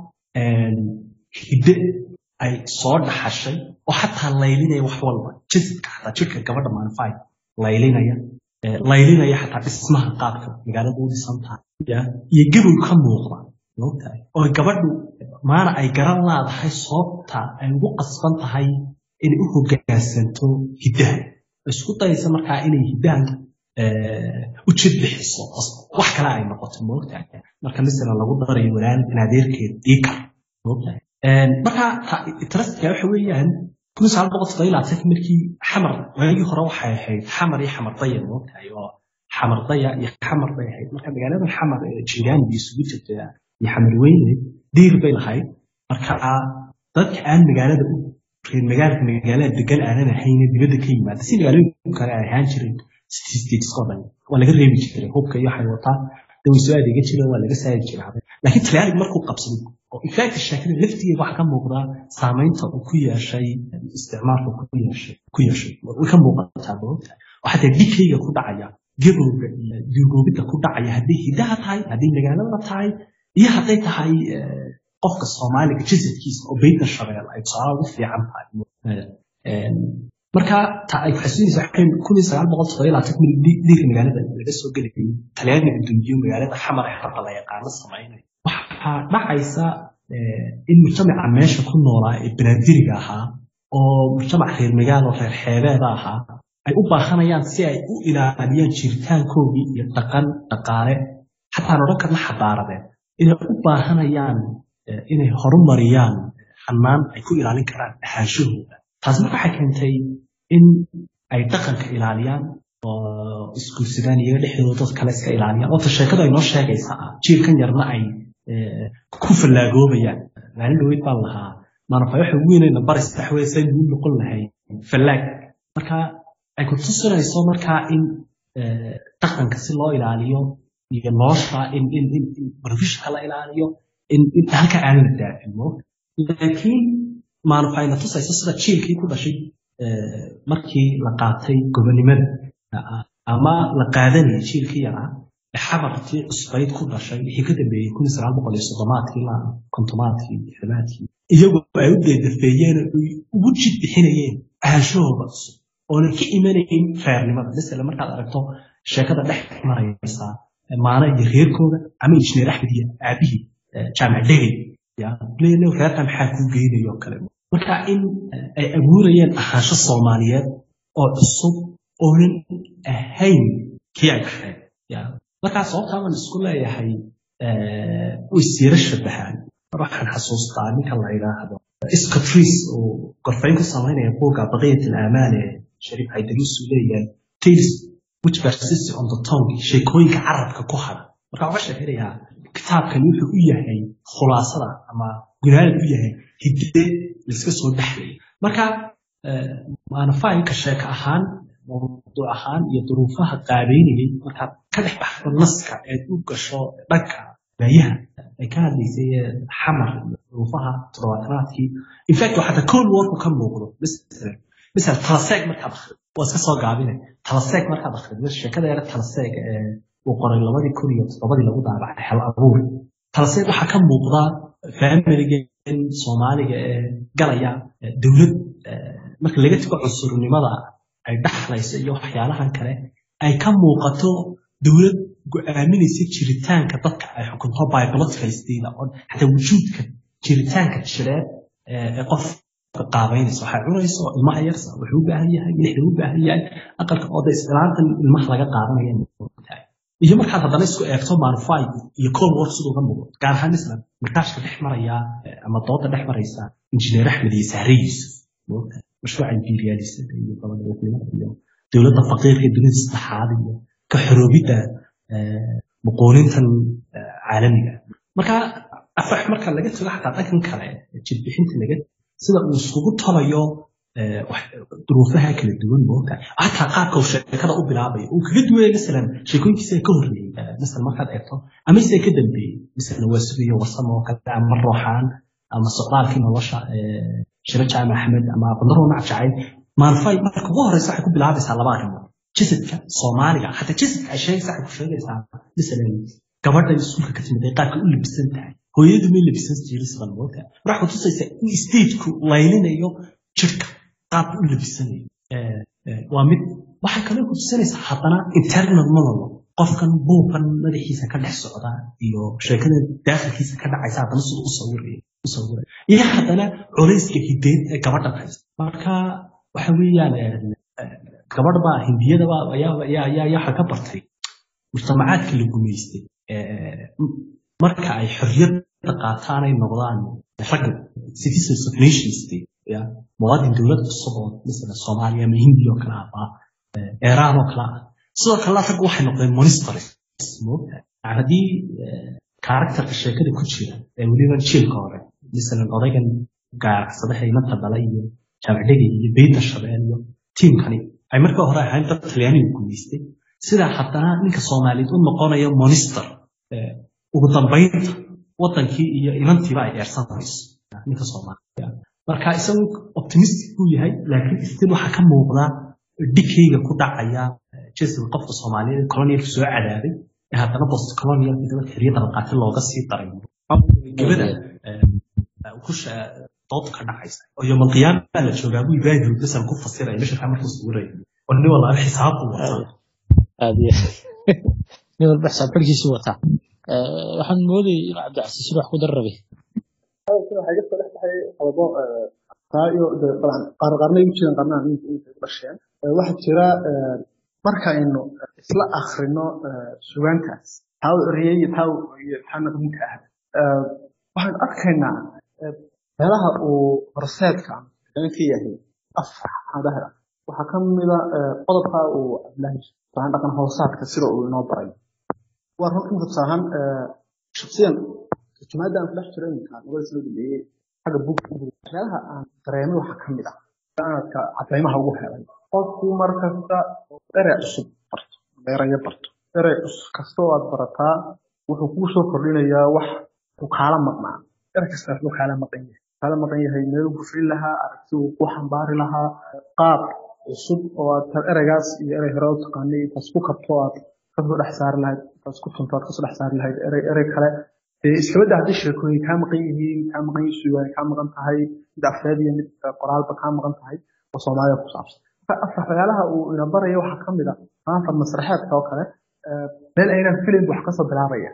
C: hidde ay soo dhaxashay oo xataa laylinaya wax walba jidka xataa jirka gabadha Manafay laylinaya xataa dhismaha qaabka magaalada u dhisan tahay iyo gabow ka muuqda moogtahay oo gabadhu maana ay garan laadahay sababta ay ugu qasban tahay inay u hoggaansanto hiddaha isku dayaysa markaa inay hiddahan u jid bixiso wax kale ay noqoto moogtahay marka mesela lagu darayo walaan naadeerkeed diikar moogtahay marka interestga waxa weeyaan 1900 markii Xamar waagii hore waxay ahayd Xamar iyo Xamar Daya moogtahay oo Xamar Daya iyo Xamar Daya marka magaalada Xamar Jiiraan isugu jirtay iyo Xamar Weyne diir bay lahayd marka dadka aan magaalada magaalada degan aanan ahayn dibadda ka yimaada si magaalooyinka kale ay ahaan jireen statistics qodan waa laga reebi jiray hubka iyo waxay wataa way soo adeegin jireen waa laga saari jiray laakiin Talyaaniga markuu qabsaday oo in fact sheekada laftigeeda waxa ka muuqda saameynta uu ku yeeshay isticmaalka ku yeeshay way ka muuqataa waxa dadkayga ku dhacaya gabowga iyo duugoobida ku dhacaya haddii hidaha tahay haddii magaalada tahay iyo hadday tahay qofka Soomaaliga jisadkiisa oo beenta shabeelle ay soo ugu fiican tahay marka ay xasuusinayso waxay 1917 dhiig magaalada laga soo galay Talyaaniga dunjiyo magaalada xamar xarba la yaqaan sameeyay waxa dhacaysa in mujtamaca meesha ku noolaa ee banaadiriga ahaa oo mujtamac reer magaalo reer xeebeeda ahaa ay u baahanayaan si ay u ilaaliyaan jiritaankoodii iyo dhaqaale xataa oran karna xadaaradeed inay u baahanayaan inay horumariyaan xannaan ay ku ilaalin karaan ahaanshahooda taas marka waxay keentay in ay dhaqanka ilaaliyaan oo iskuulsadaan iyaga dhexdooda dad kale iska ilaaliyaan oo sheekada ay noo sheegaysaa jiilkan yarna ay ku fallaagoobaya maalin dhaweyd baan lahaa maanafay waxa ugu weynayna baris taxweysay uu noqon lahay fallaag marka ay ku tusinayso marka in dhaqanka si loo ilaaliyo iyo nolosha in barnaamijka la ilaaliyo in halka aan la daafino laakiin maanafayna tusayso sida jiilkii ku dhashay markii la qaatay gobonimada ama la qaadanayay jiilkii yaraa xabartii cusbayd ku dhashay wixii ka dambeeyay 1930 ilaa 50 iyagoo ay u deedafeeyeen ugu jid bixinayeen ahaanshahooda cusub oona ka imanayn feernimada mesela markaad aragto sheekada dhex maraysa maana iyo reerkooda ama injineer Axmed iyo aabihii jaamac dhegay leeyahay reerka maxaa ku geedayo kale marka in ay abuurayeen ahaansho Soomaaliyeed oo cusub oonan ahayn kii ay ahayd marka sababta aan isku leeyahay wasiir shabahan waxaan xasuustaa ninka la yiraahdo Scotris oo qorfayn ku sameynaya buugga baqiyat al-amal ee Sharif Haydalus leeyahay tales which persist on the tongue sheekooyinka carabka ku hara marka waxa sheekaya kitaabkan wuxuu u yahay khulaasada ama gudaha u yahay hidde iska soo dhaxlay marka maana faayka sheeka ahaan mawduuc ahaan iyo duruufaha qaabeynayay marka ka dhex baxdo naska ee u gasho dhanka bayaha ay ka hadlaysay xamar duruufaha toddobaadkii in fact waxa cold war ka muuqdo مثلا تلسيق marka waska soo gaabinay tلسيق marka akhrido sheekada yar tلسيق oo qoray 2007 lagu daabacay hal abuur tلسيق waxa ka muuqda family Soomaaliga ee galaya dawlad marka laga tago cusurnimada ay dhaxlayso iyo waxyaalahan kale ay ka muuqato dawlad go'aaminaysa jiritaanka dadka ay xukunto biological oo hada wujuudka jiritaanka jireed ee qof qaabaynayso waxa cunayso ilmaha yarsa wuxuu u baahan yahay milix u baahan yahay aqalka oo islaanta ilmaha laga qaadanayo iyo marka hadana isku eegto maanfay iyo cold war sidoo ka muuqdo gaar ahaan isla markaashka dhex maraya ama dooda dhex maraysa injineer Axmed iyo Sahriis mashruuca imperialist iyo iyo dawladda faqiirka dunida saddexaad iyo ka xoroobida muqoonintan caalamiga marka afax marka laga tago xataa dhaqan kale jid bixinta laga sida uu isugu talayo duruufaha kala duwan moogta hatta qaabka sheekada u bilaabay uu kaga duway mesela sheekooyinkiisa ka horreeyay mesela markaad eegto ama isay ka dambeeyay mesela wasiyo wasamo kale ama ruuxaan ama socdaalkii nolosha shira jaamac Axmed ama qandaro macjacay maanfay marka ugu horeysa waxay ku bilaabaysaa laba arrimood jisadka Soomaaliga hatta jisadka ay sheegaysaa ku sheegaysaa mesela gabadha iskuulka ka timid qaabka u libisan tahay hooyadu ma libisan jirin sidoo moogta waxa ku tusaysaa in stage-ku laylinayo jirka qaab u libisanayo waa mid waxa kale ku tusinaysaa haddana internal monologue qofkan buuqan madaxiisa ka dhex socda iyo sheekada daaqilkiisa ka dhacaysa haddana sidoo u sawiraya iyo haddana culayska hideed ee gabadha haysta marka waxa weeyaan gabadha baa hindiyada ayaa ka bartay mujtamacaadka la gumaystay marka ay xorriyad qaataan ay noqdaan rag citizens of nation state ya muwaadin dawlad cusub oo mesela Soomaaliya ama Hindiya oo kala ah Iran oo kala ah sidoo kale rag waxay noqdeen monasteries moogta hadii karakterka sheekada ku jira ee waliba jiilka hore mesela odaygan gaarsadaha inta dhalay iyo jaamacadda iyo beenta shabeelle iyo teamkani ay marka hore ahayn dad Talyaaniga guuleystay sida haddana ninka Soomaaliyeed u noqonayo monster ugu dambeynta wadankii iyo inantiiba ay eersanayso ninka Soomaaliyeed marka isagu optimistic uu yahay laakiin istii waxa ka muuqda dikayga ku dhacaya jism qofka Soomaaliyeed colonial soo cadaaday haddana post colonial midaba xiriirada qaatay looga sii daray gabadha kusha dood ka dhacaysa oo yom qiyaamada la joogaa buu ibraahim bisal ku fasiray meesha ka markuu suuray wani wallahi xisaabtu wata
B: aadiya nin walba xisaabkiisu wata waxaan moodayay in Cabdicasiis wax ku darrabay
D: waxay ka soo dhaxay qodobo taayo qarqarnay u jiraan qarnaan inta dhasheen waxa jira marka aynu isla akhrino suugaantaas taw riyay taw iyo xanaqinka waxaan arkaynaa meelaha uu horseedka ka yahay afar hadaha waxa ka mid ah qodobka uu Abdullaahi waxaan dhaqan hoosaadka sida uu inoo baray waa runtii fasahan shakhsiyan jamaada aan flash jiray ka nabad soo dhigay xaga meelaha aan dareemay waxa ka mid ah dadka cadaymaha ugu helay qofku markasta dherer cusub barto dherer kasta oo aad barataa wuxuu ku soo kordhinayaa wax uu kala maqnaa dherer kasta wuxuu kala maqan yahay meel ku fiil lahaa aragti uu ku xambaari lahaa qaab cusub oo aad ereygaas iyo erey hore u taqaanay isku kabto aad ka soo dhex saar lahayd isku tuntaad ka soo dhex saar lahayd erey kale iska wada hadii sheekooyin ka maqan yihiin suugaan ka maqan tahay dafeed iyo mid qoraalba ka maqan tahay oo Soomaaliya ku saabsan afraalaha uu ina barayo waxa kamid ah maanta masraxeedka oo kale meel ayna filim wax ka soo bilaabaya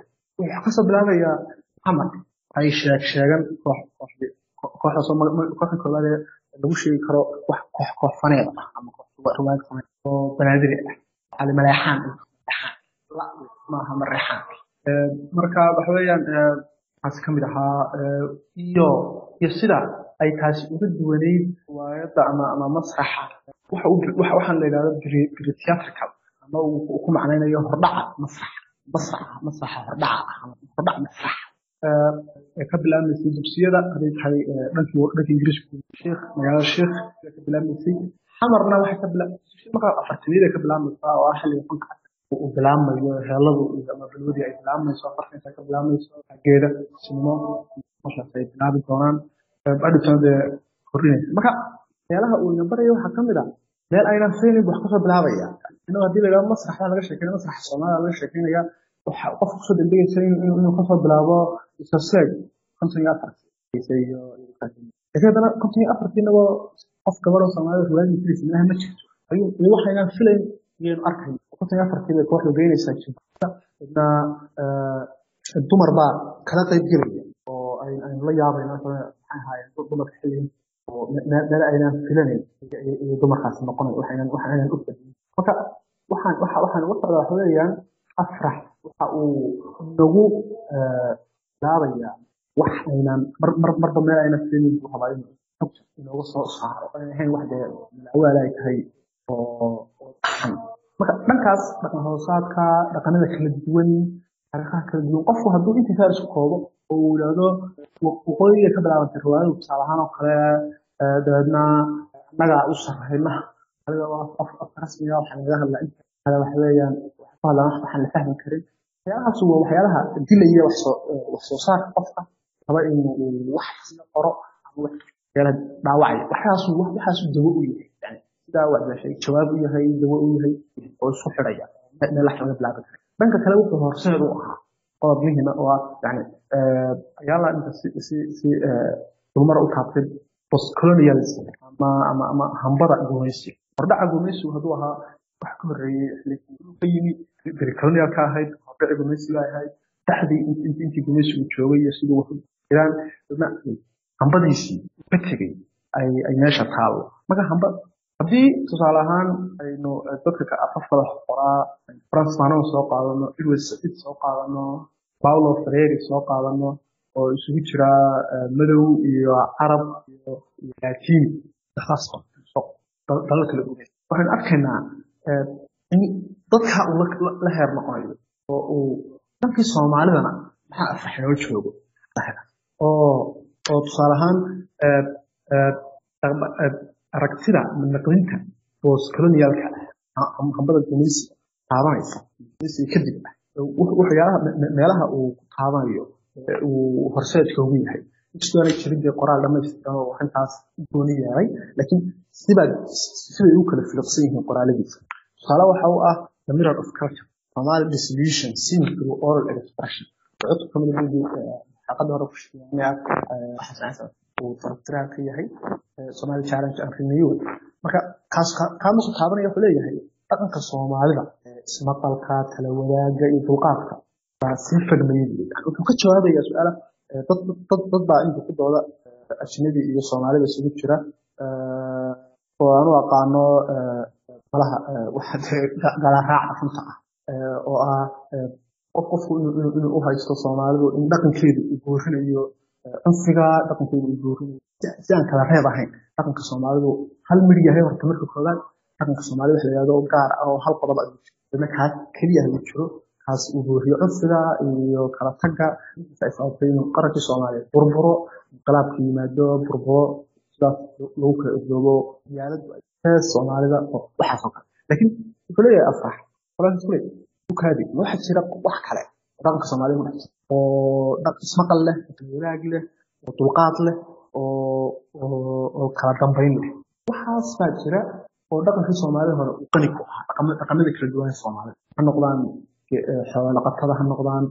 D: Muhammad ay sheegan kooxda kooxda lagu sheegi karo wax koox faneed ama koox ruwaad faneed oo banaadir ah ali malaxan la ma aha maraxan marka waxa weeyaan as kamid ahaa iyo sida ay taasi uga duwaneyd waayada ama masraxa waxaan la yiraahdo theatrical ama uu ku macnaynayo hordhaca masraxa hordhaca masrax ka bilaabmayay dugsiyada haday tahay dhanka Ingiriiska sheekh magaalada sheekh ka bilaabmayay xamarna waxa ka bilaabmayay marka afartimeed ka bilaabmayay oo xilliga fanka uu bilaabmayo heeladu ama balwadi ay bilaabmayso afartimeed ka bilaabmayso geeda sinimo waxa ay bilaabi doonaan badhigtooda korinaysa marka meelaha uu nabarayo waxa kamid ah meel aynan fiilin wax ka soo bilaabaya inuu hadii laga masraxa laga sheekeeyo masraxa Soomaaliya laga sheekeynaya waxa qof ku soo dambeeyay inuu ka soo bilaabo isaseeg konton iyo kadibna konton iyo qof gabadha Soomaaliyeed ruwaayad fiirsan ma jirto ayuu waxayna filayn inuu arkay konton iyo koox loo geynaysa jirta dumar baa kala qayb galaya oo ay la yaabayna maxay ahaayeen dumar xilligan oo meel ayna filayn iyo dumarkaas noqonay waxayna u fadhiyeen marka waxaan wax weeyaan afrax waxa uu nagu laabaya wax aynan marba meel ayna filayn waxa ay inooga soo saaro ahayn wax awal ay tahay oo marka dhankaas dhaqan hoosaadka dhaqanada kala duwan qofku hadduu intiisa isku koobo oo uu yiraahdo waqooyiga ka bilaabantay riwaayadu tusaalahaan oo kale dadna naga u sarreeyna hada waa rasmiga waxa laga hadlaa inta waxa weeyaan waxaan la fahmi karin waxyaalaha dilaya wax soo saar qofka haba inuu wax qoro ama wax dhaawacay waxaas dawo u yahay yani sida wax shay jawaab u yahay dawo u yahay oo isku xiraya meel wax laga bilaabo dhanka kale wuxuu horseed u ahaa qodob muhiim ah oo yani ayaala inta si dumar u taabtay post colonialism ama hambada gumaysi hordhaca gumaysi haduu ahaa wax ka horeeyay ka yimi colonial ka ahayd hordhaca gumaysi ahayd taxdii intii gumaysi uu joogay iyo sidoo wax jiraan hambadiisii ka tagay ay meesha taalo marka hambad haddii tusaale ahaan aynu dadka ka afafka wax qoraa France Fanon soo qaadano Edward Said soo qaadano Paulo Freire soo qaadano oo isugu jira madow iyo carab iyo Latin khaas dalal kala duwan waxaan arkaynaa in dadka la heer noqonayo oo dadkii Soomaalidana waxa afxinoo joogo oo tusaale ahaan aragtida naqdinta boos koloniyalka hambada gumaysiga taabanaysa gumaysiga kadib waxyaalaha meelaha uu ku taabanayo uu horseedka ugu yahay inkastoo aanay jirin dee qoraal dhamaystiran oo arrintaas gooni yahay laakiin siday u kala fiiqsan yihiin qoraaladiisa tusaale waxa uu ah the mirror of culture Somali distribution seen through oral expression codka kamid xaqada hore ku sheegnaa xasan uu tartira ka yahay Somali challenge and renewal marka kaas muxuu taabanaya wuxuu leeyahay dhaqanka Soomaalida ismaqalka tala wadaaga iyo dulqaadka baa si fagmayay wuxuu ka jawaabayaa su'aala dad baa inta ku dooda ajnabi iyo Soomaalida isugu jira oo aan u aqaano malaha waxa gala raaca runta oo ah qofku inuu u haysto Soomaalidu in dhaqankeedu uu goorinayo cunfiga dhaqankeedu uu goorinayo si aan kala reeb ahayn dhaqanka Soomaalidu hal mid yahay horta marka koobaad dhaqanka Soomaalida waxa la yiraahdo gaar ah oo hal qodob ah dadka kaliya uu jiro kaas uu gooriyo cunfiga iyo kala tagga ay sababtay qaranka Soomaaliyeed burburo qalabka yimaado burburo sidaas lagu kala joogo diyaaraddu ay Soomaalida waxa soo kale laakiin wuxuu leeyahay afrax qolaan isku leeyahay kaadi waxa jira wax kale dhaqanka Soomaaliyeed oo dhaqan ismaqal leh wadaag leh oo dulqaad leh oo kala dambeyn leh waxaas baa jira oo dhaqanka Soomaaliyeed hore u qani ku ah dhaqamada kala duwan ee Soomaalida ha noqdaan xoolo dhaqatada ha noqdaan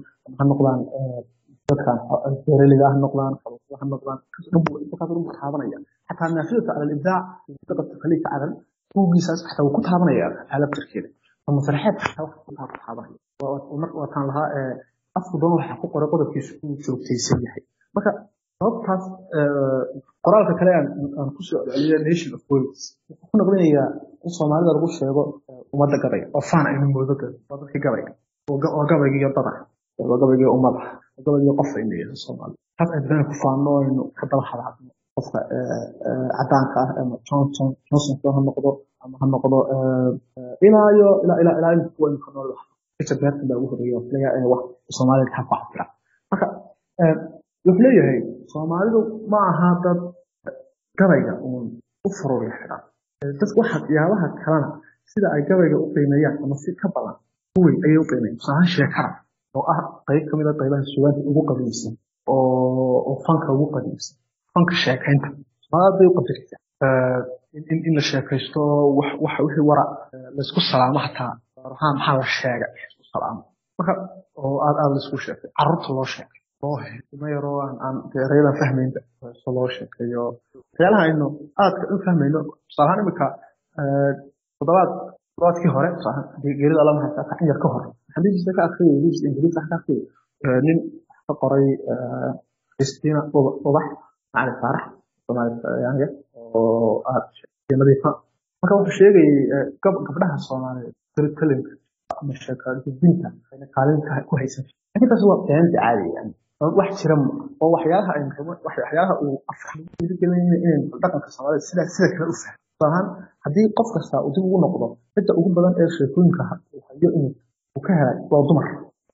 D: dadkan beeraleyda ha noqdaan ha noqdaan dhulku taabanaya xataa naafiyada ala al-ibdaac dadka khaliifka cadan kuugiisaas xataa ku taabanaya halabtirkeeda masraxeed xataa wax ku taabanaya وكان لها أفضل واحد فقرة قدر في سوق تيسير marka sababtaas qoraalka kale aan ku soo celiyay nation of words wuxuu noqonayaa in Soomaalida lagu sheego umada gabay oo faan ay moodo dadka gabay oo gabayga iyo dada oo gabayga umada gabayga qof ay leeyahay Soomaali taas ay dadku ku faano inuu ka daba hadlo qofka cadaanka ah ama Johnson ha noqdo ama ha noqdo ilaa kuwa in kanool beerta baa ugu horeeyo leeyahay wax Soomaalida ka faafira marka wuxuu leeyahay Soomaalidu ma aha dad gabayga u furuuriyay dadku waxa yaabaha kalena sida ay gabayga u qiimeeyaan ama si ka badan kuwii ay u qiimeeyaan sahan sheekara oo ah qayb kamid ah qaybaha suugaanta ugu qadiimsan oo fanka ugu qadiimsan fanka sheekaynta Soomaalidu u qadirta in la sheekaysto wax wixii wara la isku salaamo hataa ruuxan maxaa la sheegay isku salaamo marka oo aad isku sheegay carruurta loo sheegay ما يروان عن غير فهمين solution iyo waxyaalaha aynu aad u fahmayno salaan imika toddobaadkii hore geerida Allah maxaa ka yar ka hor xadiis ka akhriyay Ingiriis ka akhriyay nin ka qoray Christina Obax macna farax Soomaaliya oo aad nadiifa marka wuxuu sheegay gabdhaha Soomaaliyeed curriculum ama shaqada dinta ay kaalinta ku haysan intaas waa fahamti caadi yani wax jira oo waxyaalaha uu afxamid gelinayo in dhaqanka Soomaaliyeed sida kale u fahmaan hadii qof kasta uu dib ugu noqdo inta ugu badan ee sheekooyinka hayo in uu ka helay waa dumar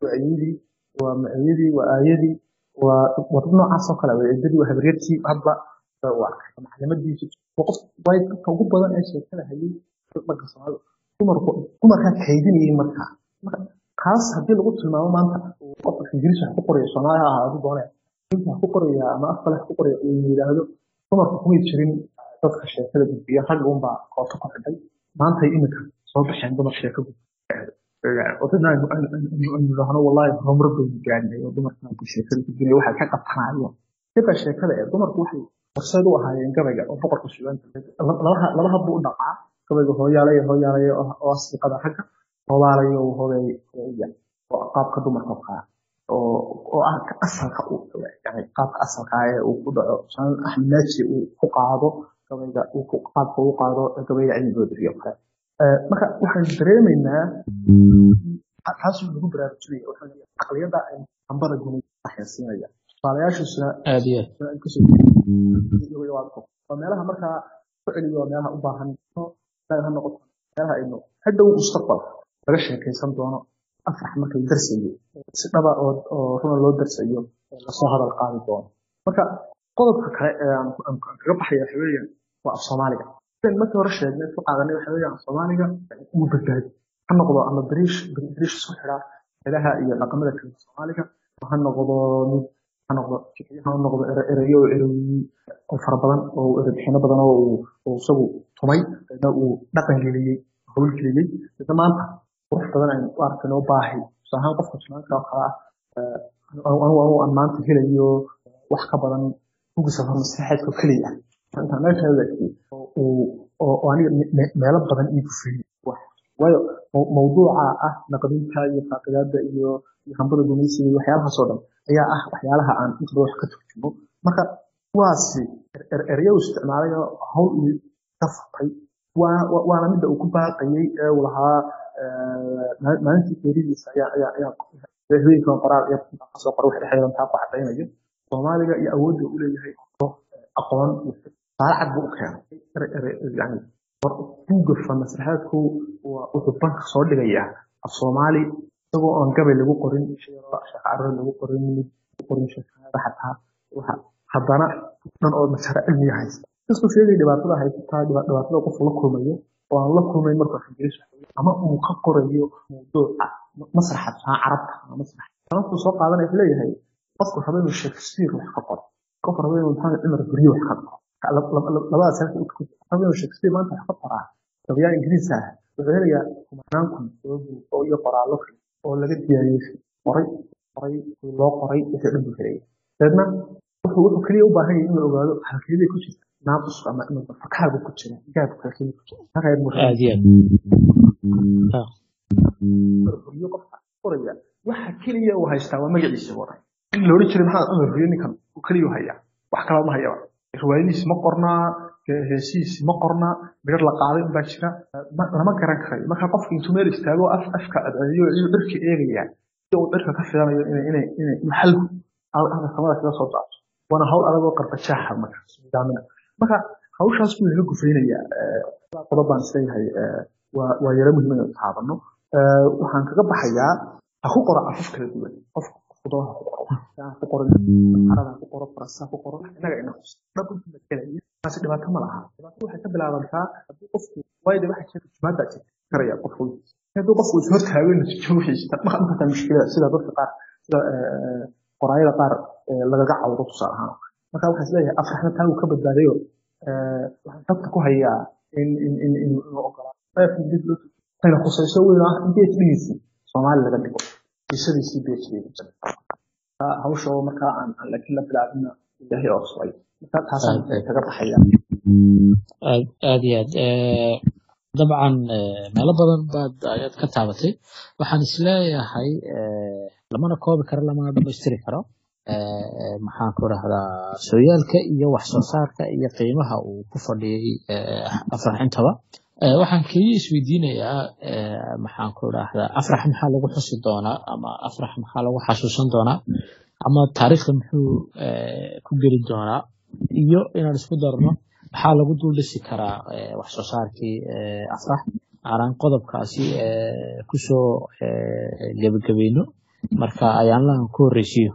D: waa ayadii waa noocaas oo kale ah idii waa habriyadii hadba waa macluumaadkiisa qof way ugu badan ee sheekada hayay dhaqanka Soomaaliyeed dumarka kaydinayay marka kaas hadii lagu tilmaamo maanta qofka Ingiriis ku qoray Soomaaliya aad u doonay inta ku qoraya ama afkale ku qoray in yiraahdo dumarku kuma jirin dadka sheekada bixiya rag unba qoto ku xidhay maanta imika soo baxeen dumar sheekada oo dadna aan wallahi horumar bay gaadhay oo dumarka ku sheekada bixiya waxa ka qabtanaayo sida sheekada ee dumarku waxay fursad u ahaayeen gabayga oo boqorka suugaanta laba hab u dhaqaa gabayga hooyaalay oo asdiqada ragga hoobaalayo hoobeeyay oo qaabka dumarka qaa oo ah asalka uu yahay qaabka asalka ah ee uu ku dhaco san Axmed Naaji uu ku qaado gabayga uu ku qaado gabayga cilmiga iyo kale marka waxaan dareemaynaa taas uu ugu baraarujiyay waxaan aqliyada ay ambada gumay ahaysiinaya saalayaashiisa
B: aadiya
D: meelaha marka ku celiyo meelaha u baahan ha noqoto meelaha aynu hadhow mustaqbal laga sheekaysan doono afrax markay darsayo si dhaba oo runa loo darsayo la soo hadal qaadi doono marka qodobka kale ee aan kaga baxaya xawiyeen waa Soomaaliga markii hore sheegnay isku qaadanay waxa weeyaan Soomaaliga uu badbaadi ha noqdo ama bariish isku xidha ilaha iyo dhaqamada kale Soomaaliga ha noqdo erayo oo fara badan oo erebixino badan oo isagu tumay uu dhaqan geliyay hawl geliyay maanta wax badan ay u arkeen oo baahi sahan qofka Soomaaliga oo kala aan maanta helayo wax ka badan ugu safar maskaxeedka kaliya inta meesha oo aniga meelo badan iigu fiirin waayo mawduuca naqdinta iyo faaqidaada iyo hambada gumaysiga waxyaalaha soo dhan ayaa waxyaalaha aan inta wax ka turjumo marka kuwaasi erayo isticmaalay hawl ka fatay waana mid uu ku baaqayay ee uu lahaa maalintii geeridiisa ayaa haweenka qoraal iyo soo qoray wax xeeran taa ku cadaynayo Soomaaliga iyo awoodda uu leeyahay aqoon saacad buu keenay yani buugga maslaxaadku wuxuu banka soo dhigayaa af Soomaali isagoo aan gabay lagu qorin shaqaaro lagu qorin shaqada xataa waxa haddana dhan oo masara cilmi haysta isku sheegay dhibaatada haysta dhibaatada qof la kulmayo oo aan la kulmay marka Ingiriis ama uu ka qorayo mawduuca masraxa carabta ama masraxa sababtu soo qaadanay leeyahay qofku habeen Shakespeare wax ka qoro qofku habeen Maxamed Cumar Buriyo wax ka qoro labada sano habeen Shakespeare maanta wax ka qoraa tabiya Ingiriis ah wuxuu helayaa kumanaan oo iyo qoraallo oo laga diyaariyay loo qoray wixii dhan buuxiyay dadna wuxuu kaliya u baahan yahay inuu ogaado halkeeda ku jirta naaqus ama inuu fakaaga ku jira gaabka halkeeda ku jira haka ay muhiim iyo qofka qoraya waxa kaliya uu haystaa waa magaciisa waray in loo jiray maxaa Cumar Buriyo ninkan uu kaliya haya wax kale ma haya riwaayadiis ma qornaa heesiis ma qornaa bir la qaaday in baa jira lama garan karayo marka qofka intuu meel istaago afka adciyo iyo dhirka eegaya oo dhirka ka fiiranayo inay maxal ama samada soo socdo wana hawl adag oo qarqajaha marka hawshaas buu laga gufeynaya qodobaan sayahay waa yara muhiim in taabano waxaan kaga baxayaa aku qora afaf kala duwan qofka qodobaha ku qoran arada ku qoro farasa ku qoro inaga dhabu matalaya taas dhibaato ma laha dhibaato waxay ka bilaabantaa haddii qofku wayda waxa jira jumada karaya qofku haddii qofku soo taagan joogiisa ma anta mushkilada sida dadka qaar sida qoraayada qaar laga cawdo tusaalahan marka waxa isleeyahay afraxna taa uu ka badbaadayo waxaan xogta ku hayaa in ogolaa ayna khusayso weyn intii dhigisi Soomaali laga dhigo isadiisii beeshiisa hawsha marka aan laakiin la bilaabina ilaahay oo soo marka taasaan kaga baxaya
B: aad dabcan meelo badan baad ayaad ka taabatay waxaan isleeyahay lamana koobi karo lamana dhamaystiri karo maxaan ku raahdaa sooyaalka iyo wax soo saarka iyo qiimaha uu ku fadhiyay afraxintaba waxaan kaliya isweydiinayaa maxaan ku raahdaa afrax maxaa lagu xusi doonaa ama afrax maxaa lagu xasuusan doonaa ama taariikhda muxuu ku geli doonaa iyo inaan isku darno maxaa lagu dul dhisi karaa wax soo saarkii afrax aan qodobkaasi ku soo gabagabeyno marka ayaan la ku horeysiyo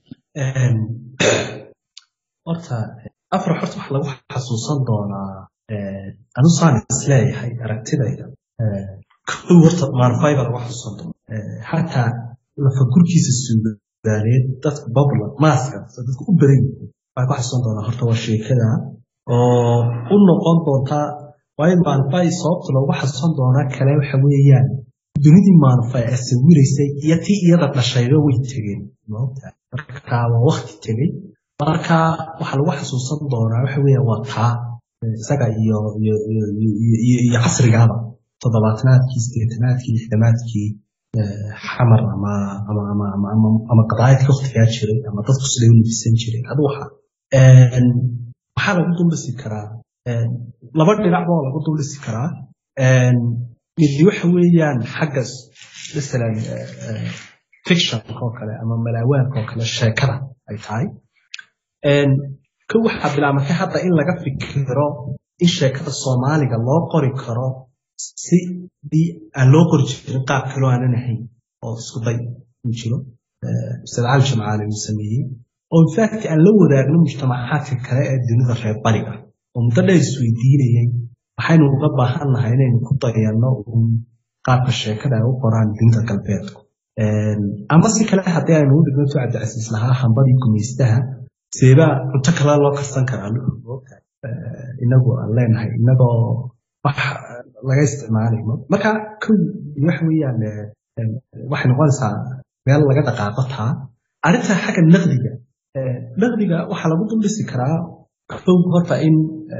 C: horta afrax wax lagu xasuusan doonaa anu saan isleeyahay aragtidayda kuwa horta maarfayba lagu xasuusan doonaa xataa lafa gurkiisa suugaaneed dadka babla maaska dadka u badan yihiin waxay ku xasuusan doonaa horta waa sheekada oo u noqon doontaa waayo maarfay sababta loogu xasuusan doonaa kale waxa weeyaan dunidii maarfay ee sawiraysay iyo tii iyada dhashayba way tegeen maogtaa marka waa waqti tegey marka waxa lagu xasuusan doonaa waxa weeyaan waa taa isaga iyo casrigaaba toddobaatanaadkii sideetanaadkii lixdamaadkii xamar ama qadaayadka waqtigaa jiray ama dadku siday u nifisan jiray hadu waxaa lagu duldhisi karaa laba dhinacba oo lagu duldhisi karaa mid waxa weeyaan xagga masalan fictionka oo kale ama malaawaanka oo kale sheekada ay tahay ka waxaa bilaabantay hadda in laga fikiro in sheekada Soomaaliga loo qori karo sidii aan loo qori jirin qaab kale oo aanan ahayn oo isku day u jiro Ustaad Cali Jimcaale uu sameeyey oo in fact aan la wadaagno mujtamacaadka kale ee dunida reer bariga oo muddo dheer isweydiinayay waxaynu uga baahannahay inaynu ku dayano qaabka sheekada ay u qoraan dinta galbeedku ama si kale haddii aynu u dhigno Cabdicasiis lahaa hambadii gumeystaha seeba cunto kale loo karsan karaa inagu aan leenahay inagoo wax laga isticmaalayo marka wax weeyaan waxay noqonaysaa meel laga dhaqaaqo taa arrinta xagga naqdiga waxaa lagu duldhisi karaa horta in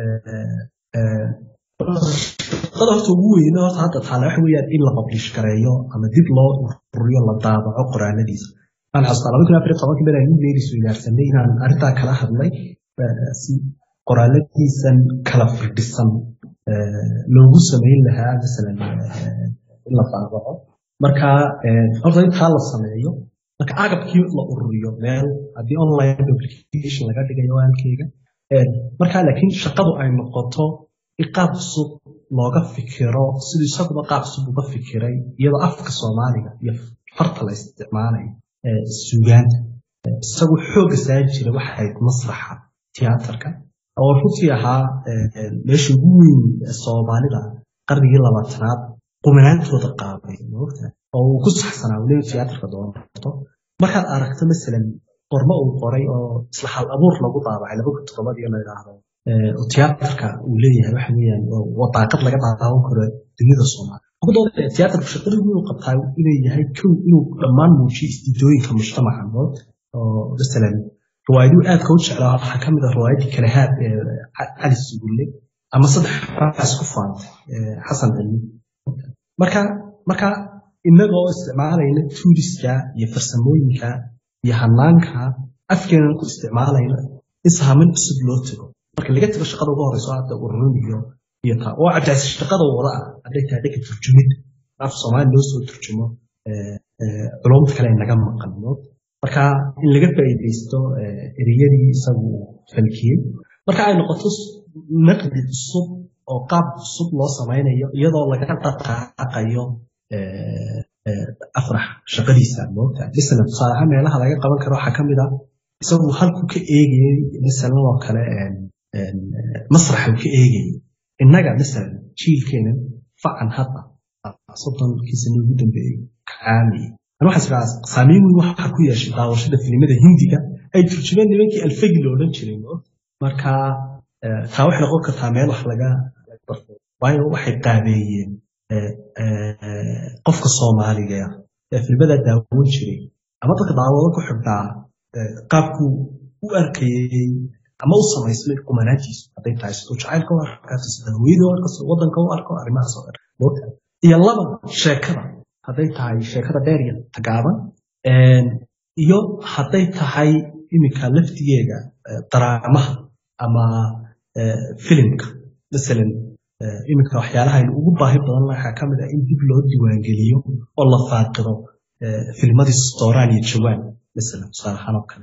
C: horta ugu weyn horta hadda taale waxa weeyaan in la publish gareeyo ama dib loo ururiyo la daabaco qoraaladiisa aan xasuustaa 2014 baan Ingiriis u gaarsanay inaan arrinta kala hadlay si qoraaladiisan kala firdhisan loogu sameyn lahaa masalan in la daabaco marka horta inta la sameeyo marka agabkii la ururiyo meel haddii online application laga dhigayo halkeega marka laakiin shaqadu ay noqoto qaab cusub looga fikiro sidii isaguba qaab cusub uga fikiray iyadoo afka Soomaaliga iyo farta la isticmaalayo suugaanta isagu xooga saari jiray waxay masraxa tiyaatarka oo runtii ahaa meesha ugu weyn Soomaalida qarnigii 20aad qumanaantooda qaaday oo uu ku saxsanaa weli tiyaatarka doonto markaad aragto masalan qormo uu qoray oo isla hal abuur lagu daabacay 2007 iyo la yiraahdo tiyaatarka uu leeyahay waxa weeyaan wadaaqad laga daawan karo dunida Soomaaliya ugu doonta tiyaatarku shaqadu uu qabtay inuu yahay inuu dhammaan muujiyo istidooyinka mujtamaca oo masalan riwaayadu aad ka u jeclaa waxa kamid ah riwaayadii kala haad Ali Sugulle ama saddex raas ku faantay Xasan Ali marka inagoo isticmaalayna tooliska iyo farsamooyinka iyo hanaanka afkeena ku isticmaalayna ishamin cusub loo tago marka laga tago shaqada ugu horeyso hadda ururiyo iyo taa oo Cabdicasiis shaqada wada hadday tahay dadka turjumid af Soomaali loo soo turjumo culumta kale naga maqan marka in laga faa'iideysto ereyadii isagu falkiyay marka ay noqoto naqdi cusub oo qaab cusub loo samaynayo iyadoo laga dhaqaaqayo afrax shaqadiisa moogta misalan saaraha meelaha laga qaban karo waxa kamid ah isagu halku ka eegayay misalan oo kale masraxa ka eegayay innaga misalan jiilkeena facan hadda soddonkiisa ugu dambeeyay kaami أنا واحد سرعة سامين واحد كويش داوشة في المدة هندية أي ترجمان نبيك الفجل ولا نشرين مركا تاوح نقول كثامين وحلقة واي واحد تابعين قفك الصومالي جاء في المدة داون شرين أما تك دعوة كحبة قابكو وأركي أما وصل ما يسمى كوماناتيس هذا تعيش وشعير كوار كاتسدويد واركس وضن كوار كوار ما صار يلا شاكرا hadday tahay sheekada dheer tagaaban iyo hadday tahay imika laftigeega daraamaha ama filimka misalan imika waxyaalaha ay ugu baahi badan waxa kamid ah in dib loo diiwaan geliyo oo la faaqido filmadii Sooraan iyo Jawaan misalan saarahan oo kale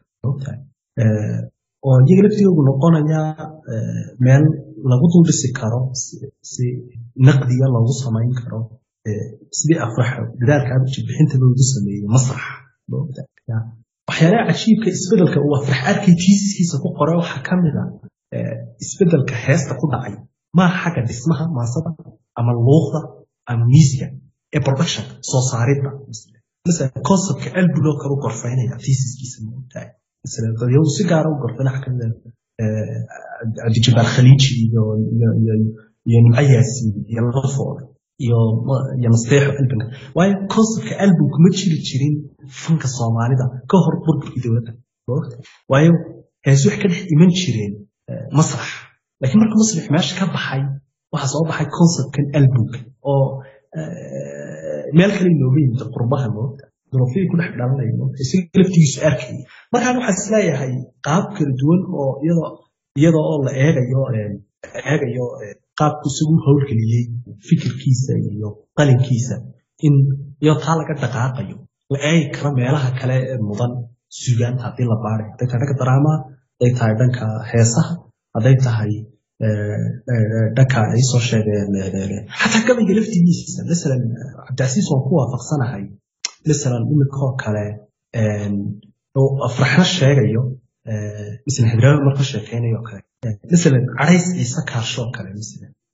C: oo iyaga laftigeegu noqonaya meel lagu duldhisi karo si naqdiga loogu samayn karo sidii afrax dadaalka bixinta loogu sameeyo masrax waxyaalaha cajiibka isbedelka uu afrax arkiiskiisa ku qoray waxa kamid ah isbedelka heesta ku dhacay ma xaga dhismaha maasada ama luuqda ama miisiga ee production soo saaridda مثلا concept كالبلو كانوا قرفين يعني thesis كيس الموضوع مثلا يوم سيجارة وقرفين حكى عند جبل الخليجي يعني عياسي يلغفور يا مستيح قلبنا واي concept كالبلو كمتشيل تشيرين فنك الصومالي ده كهر بربر كده واي هيسوح كده إيمان تشيرين مسرح لكن مركب مسرح ماشي كبحي وحصل بحي concept كالبلو أو meel kale inoogeyn qurbaha moogta duruufii ku dhex dhalanayno isaga laftigiisu arkay markaan waxaan isleeyahay qaab kala duwan oo iyadoo oo la eegayo qaabku isagu howlgeliyey fikirkiisa iyo qalinkiisa in iyo taa laga dhaqaaqayo la eegi karo meelaha kale ee mudan sugaan haddii la baaray hadday tahay dhanka daraama hadday tahay dhanka heesaha hadday tahay dhanka ay soo sheegeen xataa gabayga laftigiisa مثلا Cabdicasiis oo ku waafaqsanahay مثلا imikoo kale oo afraxna sheegayo مثلا hidraawi marka sheekeynayo kale مثلا carays ciise kaarsho kale مثلا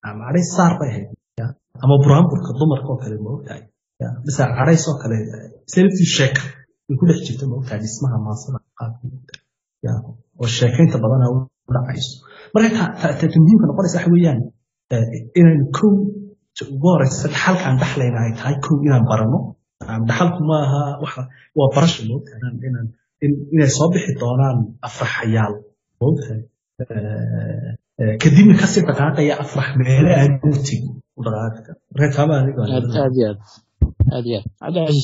C: caday saar bay ahayd ama buraanburka dumarka oo kale ma ogtahay bisa cadays oo kale selfie sheeka way ku dhex jirta ma ogtahay dhismaha maasada qaabkeeda oo sheekaynta badan u dhacayso marka ta muhiimka noqonaysa waxa weeyaan inaan kow ugu halkaan dhaxlayna ay tahay kow inaan barano dhaxalku ma aha waa barasho ma ogtahay inay soo bixi doonaan afraxayaal ma ogtahay kadibna kasii dhaqaaqaya afrax meelo aan mugtig u dhaqaaqka marka kama aniga
B: aad iyo aad cabdicasiis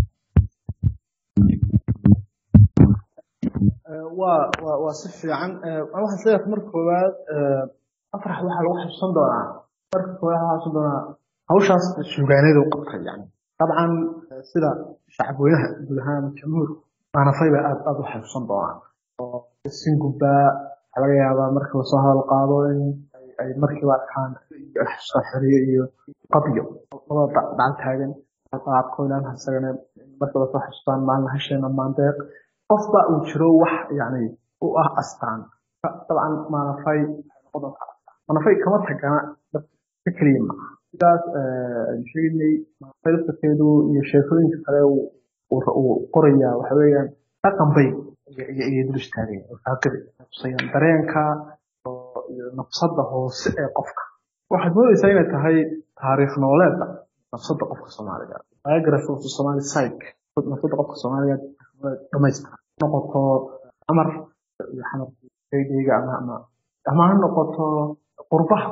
D: waa si fiican waxaan isleeyahay marka koowaad afrax waxaa lagu xasuusan doonaa marka koowaad waxaa xasuusan doonaa hawshaas suugaaneeda u qabtay yani dabcan sida shacabweynaha guud ahaan jamhuurka maanafay baa aad u xasuusan doonaan oo singubba waxaa laga yaabaa marka lasoo hadal qaado in ay markiiba arkaan xiriyo iyo qabyo labada dacal taagan qaabkoodan hasagana markaba soo xasuustaan maalin hasheen amaandeeq qofba uu jiro wax yani u ah astaan dabcan maanafay kama tagana dadka keliya maaha sidaas sheegnay maanafay laftarkeedu iyo sheekooyinka kale uu qorayaa waxa weeyaan dhaqan bay iyo dul istaageen faaqidayaan dareenka iyo nafsada hoose ee qofka waxaad moodaysaa inay tahay taariikh nololeedda nafsada qofka Soomaaliga biography of Somali psyche nafsada qofka Soomaaliga dhamaystiran noqoto amar iyo xamar deegaanka ama noqoto qurbaha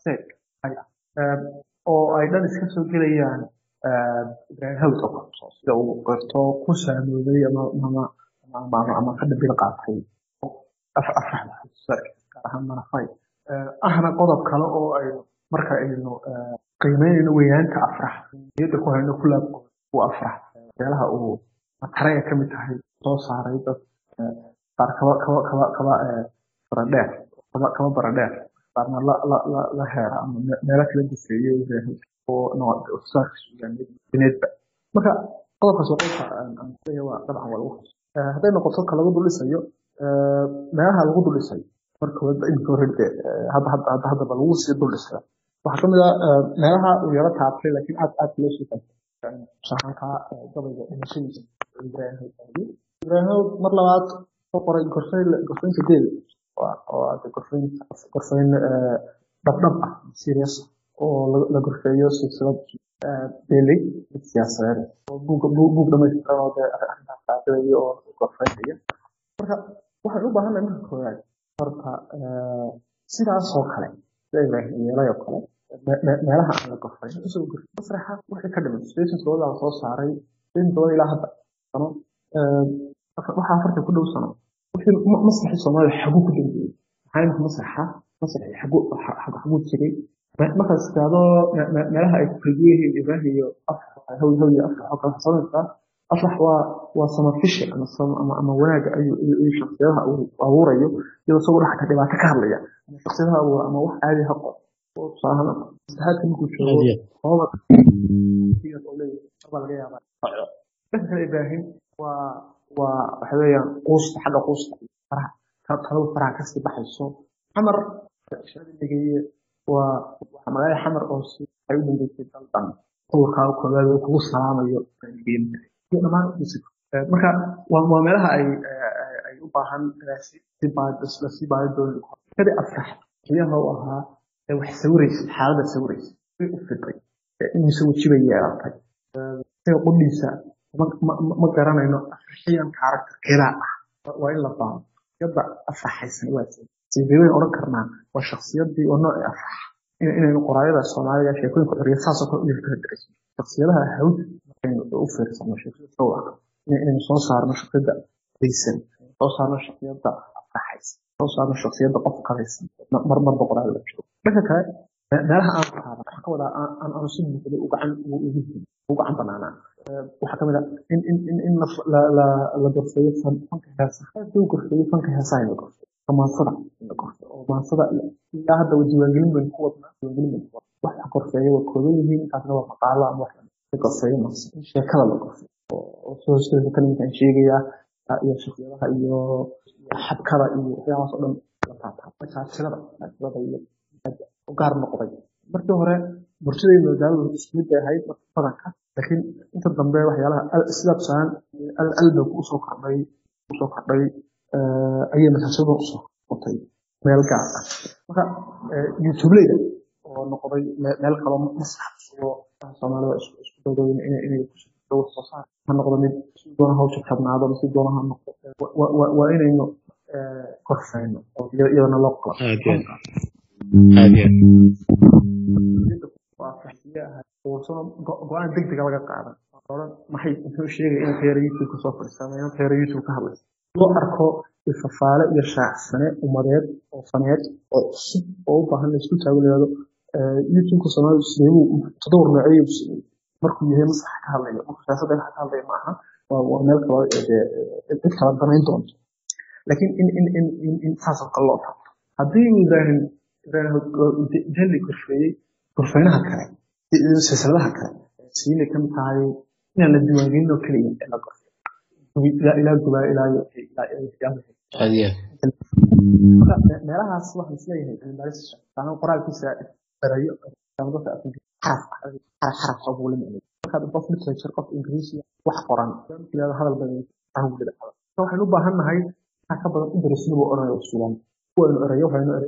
D: oo ay dhan iska soo gelayaan Ibrahim Hawd oo sida uu qorto ku saameeyay ama ka dhabil qaatay afrax maanafay ahna qodob kale oo ay marka aynu qiimeynayno weeyaanta afrax iyada ku hayno kulaab ku afrax meelaha uu mataraya ka mid tahay soo saaray dad qaar kaba baradheer qaarna la heera ama meelo kala dufeeyay oo noocsaarka suugaaneedba marka qodobkaas waa qodobka aan leeyahay waa dabcan waa lagu hadday noqoto ka lagu dulisayo meelaha lagu dulisay marka inta hore hadda lagu sii dulisay waxaa kamid ah meelaha uu yara taabtay laakiin aad loo soo taabtay sahanka gabayga dhimashadiisa Ibrahim mar labaad soo qoray gorfaynta deel oo gorfayn dhabdhab ah serious oo la gorfeeyo silsilad deelay siyaasadeed oo buug dhamaystiran oo arrintaas qaadaya oo gorfaynaya marka waxaan u baahanahay marka koowaad horta sidaas oo kale Ibrahim yeelayo kale meelaha aan la gorfayn isoo gorfayn masraxa wixii ka dhiman stations oo la soo saaray in doon ilaa hadda waxaa afarta ku dhow sano wixii masraxa Soomaaliya xagu ku dambeeyay maxay masraxa xagu jiray marka istaado meelaha ay ku xigeeyeen Ibrahim iyo afrax xasanka afrax waa samafishi ama wanaag ayuu shakhsiyaha abuurayo iyadoo soo dhaxka dhibaato ka hadlaya shakhsiyaha abuura ama wax caadi ha qor oo saahana istahaadka markuu joogo hooba laga yaabaa dadka Ibrahim waxa weeyaan xagga quusta faraha ka sii baxayso xamar shaqadiga waxa magaalada xamar oo si ay u dambeysay dalban qowlka koobaad oo kugu salaamayo iyo dhamaan marka waa meelaha ay u baahan si baaddoon kada afrax iyaga oo ahaa wax sawiraysa xaaladda sawiraysa u fitay in soo wajibay yeelatay qudhiisa ma garanayno afraxiyan karakterkeeda waa in la fahmo yadda afraxaysan waa sidee oran karnaa waa shakhsiyadii oo nooc afrax inaynu qoraayada Soomaaliga sheekooyinka xorriyad saas oo kale u fikirayso shakhsiyadaha hawd inaynu u fiirsano sheekada soo ah inaynu soo saarno shakhsiyadda deysan soo saarno shakhsiyadda afraxaysan soo saarno shakhsiyadda qof kalaysan marba qoraayada la joogo marka kale meelaha aan qaado waxa ka wada aan si buuxda u gacan banaanaa waxa kamid ah in la gorfeeyo fanka heesaha uu gorfeeyo fanka heesaha la gorfeeyo kamaasada la gorfeeyo oo maasada ilaa hadda diiwaangelin weyn ku wadnaa wax gorfeeyo waa kooban yihiin taasna waa maqaalo ama wax la gorfeeyo sheekada la gorfeeyo oo soo hoosteeda kaliya sheegaya iyo shakhsiyadaha iyo xabkada iyo waxyaalahaas oo dhan la taabtaa masaajilada iyo gaar noqday markii hore bulshadayda magaaladu isku mid bay ahayd badanka laakiin inta dambe waxyaalaha sida tusaan alba usoo kordhay ayay masaajado usoo qotay meel gaar ah marka youtube-leyda oo noqday meel kale masrax oo Soomaalida isku dawladeen inay ku soo soo saar ma noqdo mid doona hawsha kabnaado si doona ha noqdo waa inaynu korfayno oo iyadana loo qoro waa fahiyaha oo soo go'aan degdeg laga qaadan maxay intuu sheegay in khayr YouTube soo fadhiisanay khayr YouTube ka hadlay loo arko ifafaale iyo shaacsane umadeed oo faneed oo cusub oo u baahan isku taagulaado YouTube Soomaalidu sidoo tadawur noocyay markuu yahay masax ka hadlayo marka siyaasadda ka hadlay ma aha waa meel kale dad kala danayn doonto laakiin in taas oo kale haddii uu Ibrahim jalli korfaynaha kale silsiladaha kale siina kan tahay in la diiwaangelino kaliya in la qorto ila gubaa ila meelahaas waxaan isleeyahay in bariska aan qoraalkiisa barayo tamadada xaraf oo wala meel marka qof literature qof Ingiriisi wax qoran ilaa hadal badan aan u dhigay waxaan u baahanahay ka badan in darasiin oo oranay Suudaan kuwa orayo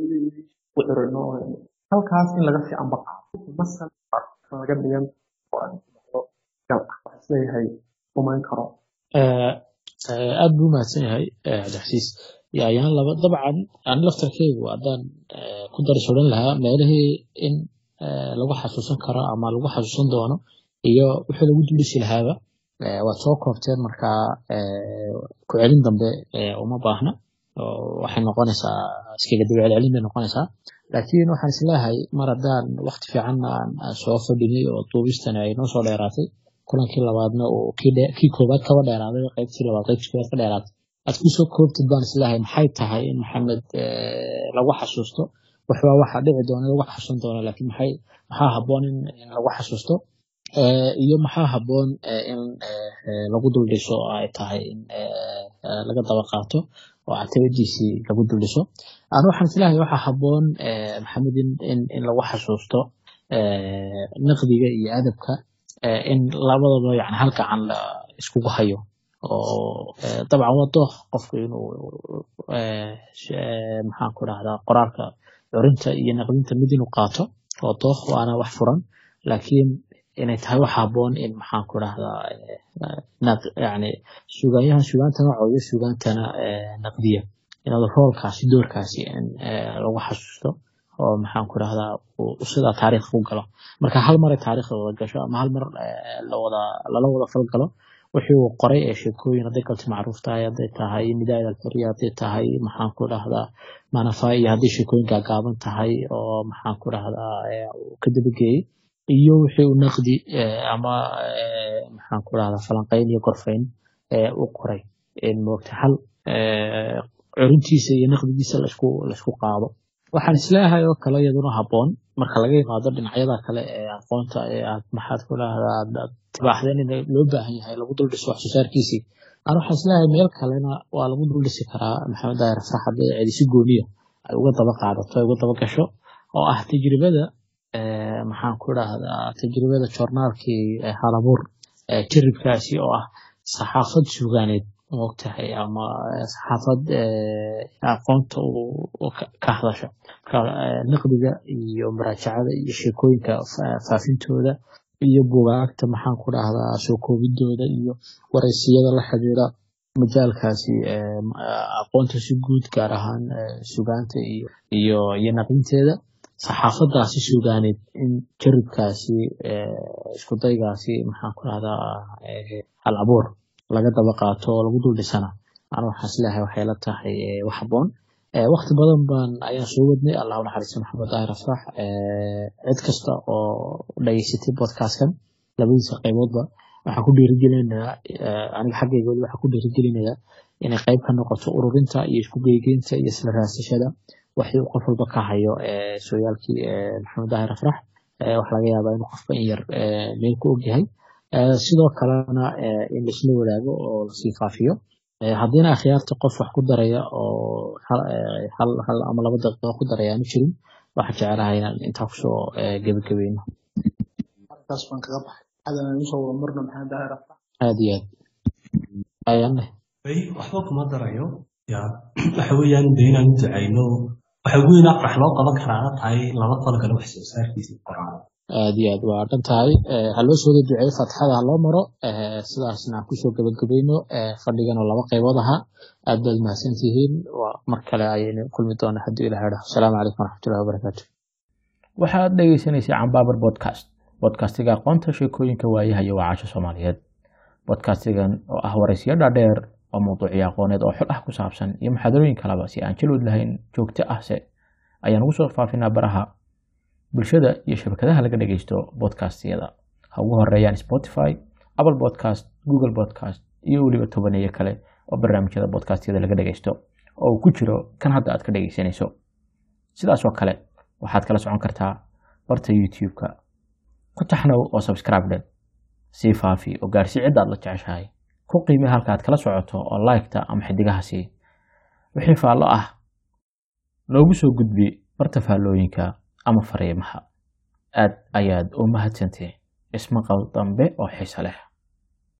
D: halkaas in laga sii amba qaado masal laga dhigan qoran isleeyahay kumaan karo
B: aad buu mahadsan yahay Cabdixasiis ayaan laba dabcan aan laftarkeygu hadaan ku darsoon lahaa meelihii in lagu xasuusan karo ama lagu xasuusan doono iyo wixii lagu dulisi lahaaba waa soo koobteen marka ku celin dambe uma baahna waxay noqonaysaa iskaga dib celin bay noqonaysaa laakiin waxaan islaahay mar hadaan waqti fiican aan soo fadhinay oo duubistan ay noo soo dheeraatay kulankii labaadna oo kii koobaad kaba dheeraaday qaybtii labaad qaybtii koobaad ka dheeraatay aad ku soo koobtid baan islaahay maxay tahay in Maxamed lagu xasuusto waxa dhici doona lagu xasuusan doona laakiin maxaa haboon in lagu xasuusto iyo maxaa haboon in lagu duldhiso ay tahay in laga daba qaato oo activity lagu duldhiso aan waxaan islaahay waxa haboon Maxamed in lagu xasuusto naqdiga iyo adabka in labadaba yani halka aan la isku hayo oo dabcan wado qofku inuu maxaan ku raahdaa qoraalka curinta iyo naqdinta mid inuu qaato oo dooq waana wax furan laakiin inay tahay wax haboon in maxaan ku raahdaa yani suugaantana cooyo suugaantana naqdiya inaad roolkaasi doorkaasi in lagu xasuusto oo maxaan ku raahdaa sida taariikh u galo marka hal mar taariikhda wada gasho ama hal mar la wada falgalo wixii uu qoray ee sheekooyin haday kalti macruuf tahay haday tahay nidaayada al-xuriya haday tahay maxaan ku raahdaa manafaa iyo haday sheekooyin gaaban tahay oo maxaan ku raahdaa ka dabageeyay iyo wixii uu naqdi ama maxaan ku raahdaa falanqeyn iyo korfayn uu qoray in moogta hal curintiisa iyo naqdigiisa la isku qaado waxaan islaahay oo kale iyaduna haboon marka laga yimaado dhinacyada kale ee aqoonta ee aad maxaad ku raahdaa tibaaxdeen in loo baahan yahay lagu duldhiso wax soo saarkiisii aan waxaan islaahay meel kalena waa lagu duldhisi karaa Maxamed Daahir Faarax hadii si gooniyo ay uga daba qaadato ay uga daba gasho oo ah tajribada maxaan ku raahdaa tajribada joornaalkii halabuur jiribkaasi oo ah saxaafad suugaaneed moogtahay ama saxaafad aqoonta oo ka hadasha naqdiga iyo maraajacada iyo sheekooyinka faafintooda iyo buugaagta maxaan ku raahdaa soo koobidooda iyo wareysiyada la xiriira majaalkaasi aqoonta si guud gaar ahaan suugaanta iyo naqdinteeda saxaafadaasi suugaaneed in jiribkaasi isku daygaasi maxaan ku raahdaa hal abuur laga daba qaato oo lagu duldhisana aan waxaan islaahay waxay la tahay wax haboon waqti badan baan ayaan soo wadnay Allah u naxariisto Maxamed Daahir Faarax cid kasta oo dhageysatay podcast-kan labadiisa qayboodba waxaan ku dhiirigelinayaa aniga xaggayga waxaan ku dhiirigelinayaa inay qayb ka noqoto ururinta iyo isku geegeynta iyo isla raasashada wixii qof walba ka hayo sooyaalkii Maxamed Daahir Faarax waxa laga yaabaa in qofka in yar meel ku ogyahay sidoo kalena in isla wadaago oo la sii faafiyo hadina akhyaarta qof wax ku daraya oo hal ama laba daqiiqo ku daraya ma jirin waxaan jecelahay inaan intaa kusoo gebagabayno.
D: markaas baan kaga baxay hadana inuu soo wada marno maxaa daahir ah
B: aad iyo aad ayaanne
C: waxba kuma darayo waxa weeyaan de inaan u ducayno waxa ugu weyn aqrax loo qaban karaa tahay laba falgal wax soo saarkiisa qoraan
B: aad iyo aad waa dhan tahay ha loo soo duceeyo fatxada ha loo maro sidaasna kusoo gebagabayno fadhigan oo laba qaybood ahaa aad baad mahadsantihiin waa mar kale ayaynu kulmi doonaa haddii ilaah idhaho asalaamu calaykum waraxmatullahi wabarakaatu.
A: waxaad dhegeysanaysaa Cambaabar podcast podcastiga aqoonta sheekooyinka waayaha iyo wacasha Soomaaliyeed. Podcastigan oo ah waraysiyo dhaadheer oo mowduucyo aqooneed oo xul ah ku saabsan iyo muxaadarooyin kaleba si aan jilwad lahayn joogto ah ayaan ugu soo faafinaa baraha bulshada iyo shabakadaha laga dhageysto podcastiyada. Ha ugu horeeyaan Spotify, Apple Podcast, Google Podcast iyo weliba tobaneeyo kale oo barnaamijyada podcastiyada laga dhageysto oo uu ku jiro kan hadda aad ka dhageysanayso. sidaas oo kale waxaad kala socon kartaa barta YouTube-ka. ku taxnow oo subscribe leh si faafi oo gaarsii cid aad la jeceshahay. ku qiime halka aad kala socoto oo like-ta ama xidigaha sii. wixii faallo ah noogu soo gudbi barta faallooyinka ama fariimaha. aad ayaad u mahadsantahay. ismaqal dambe oo xiiso leh.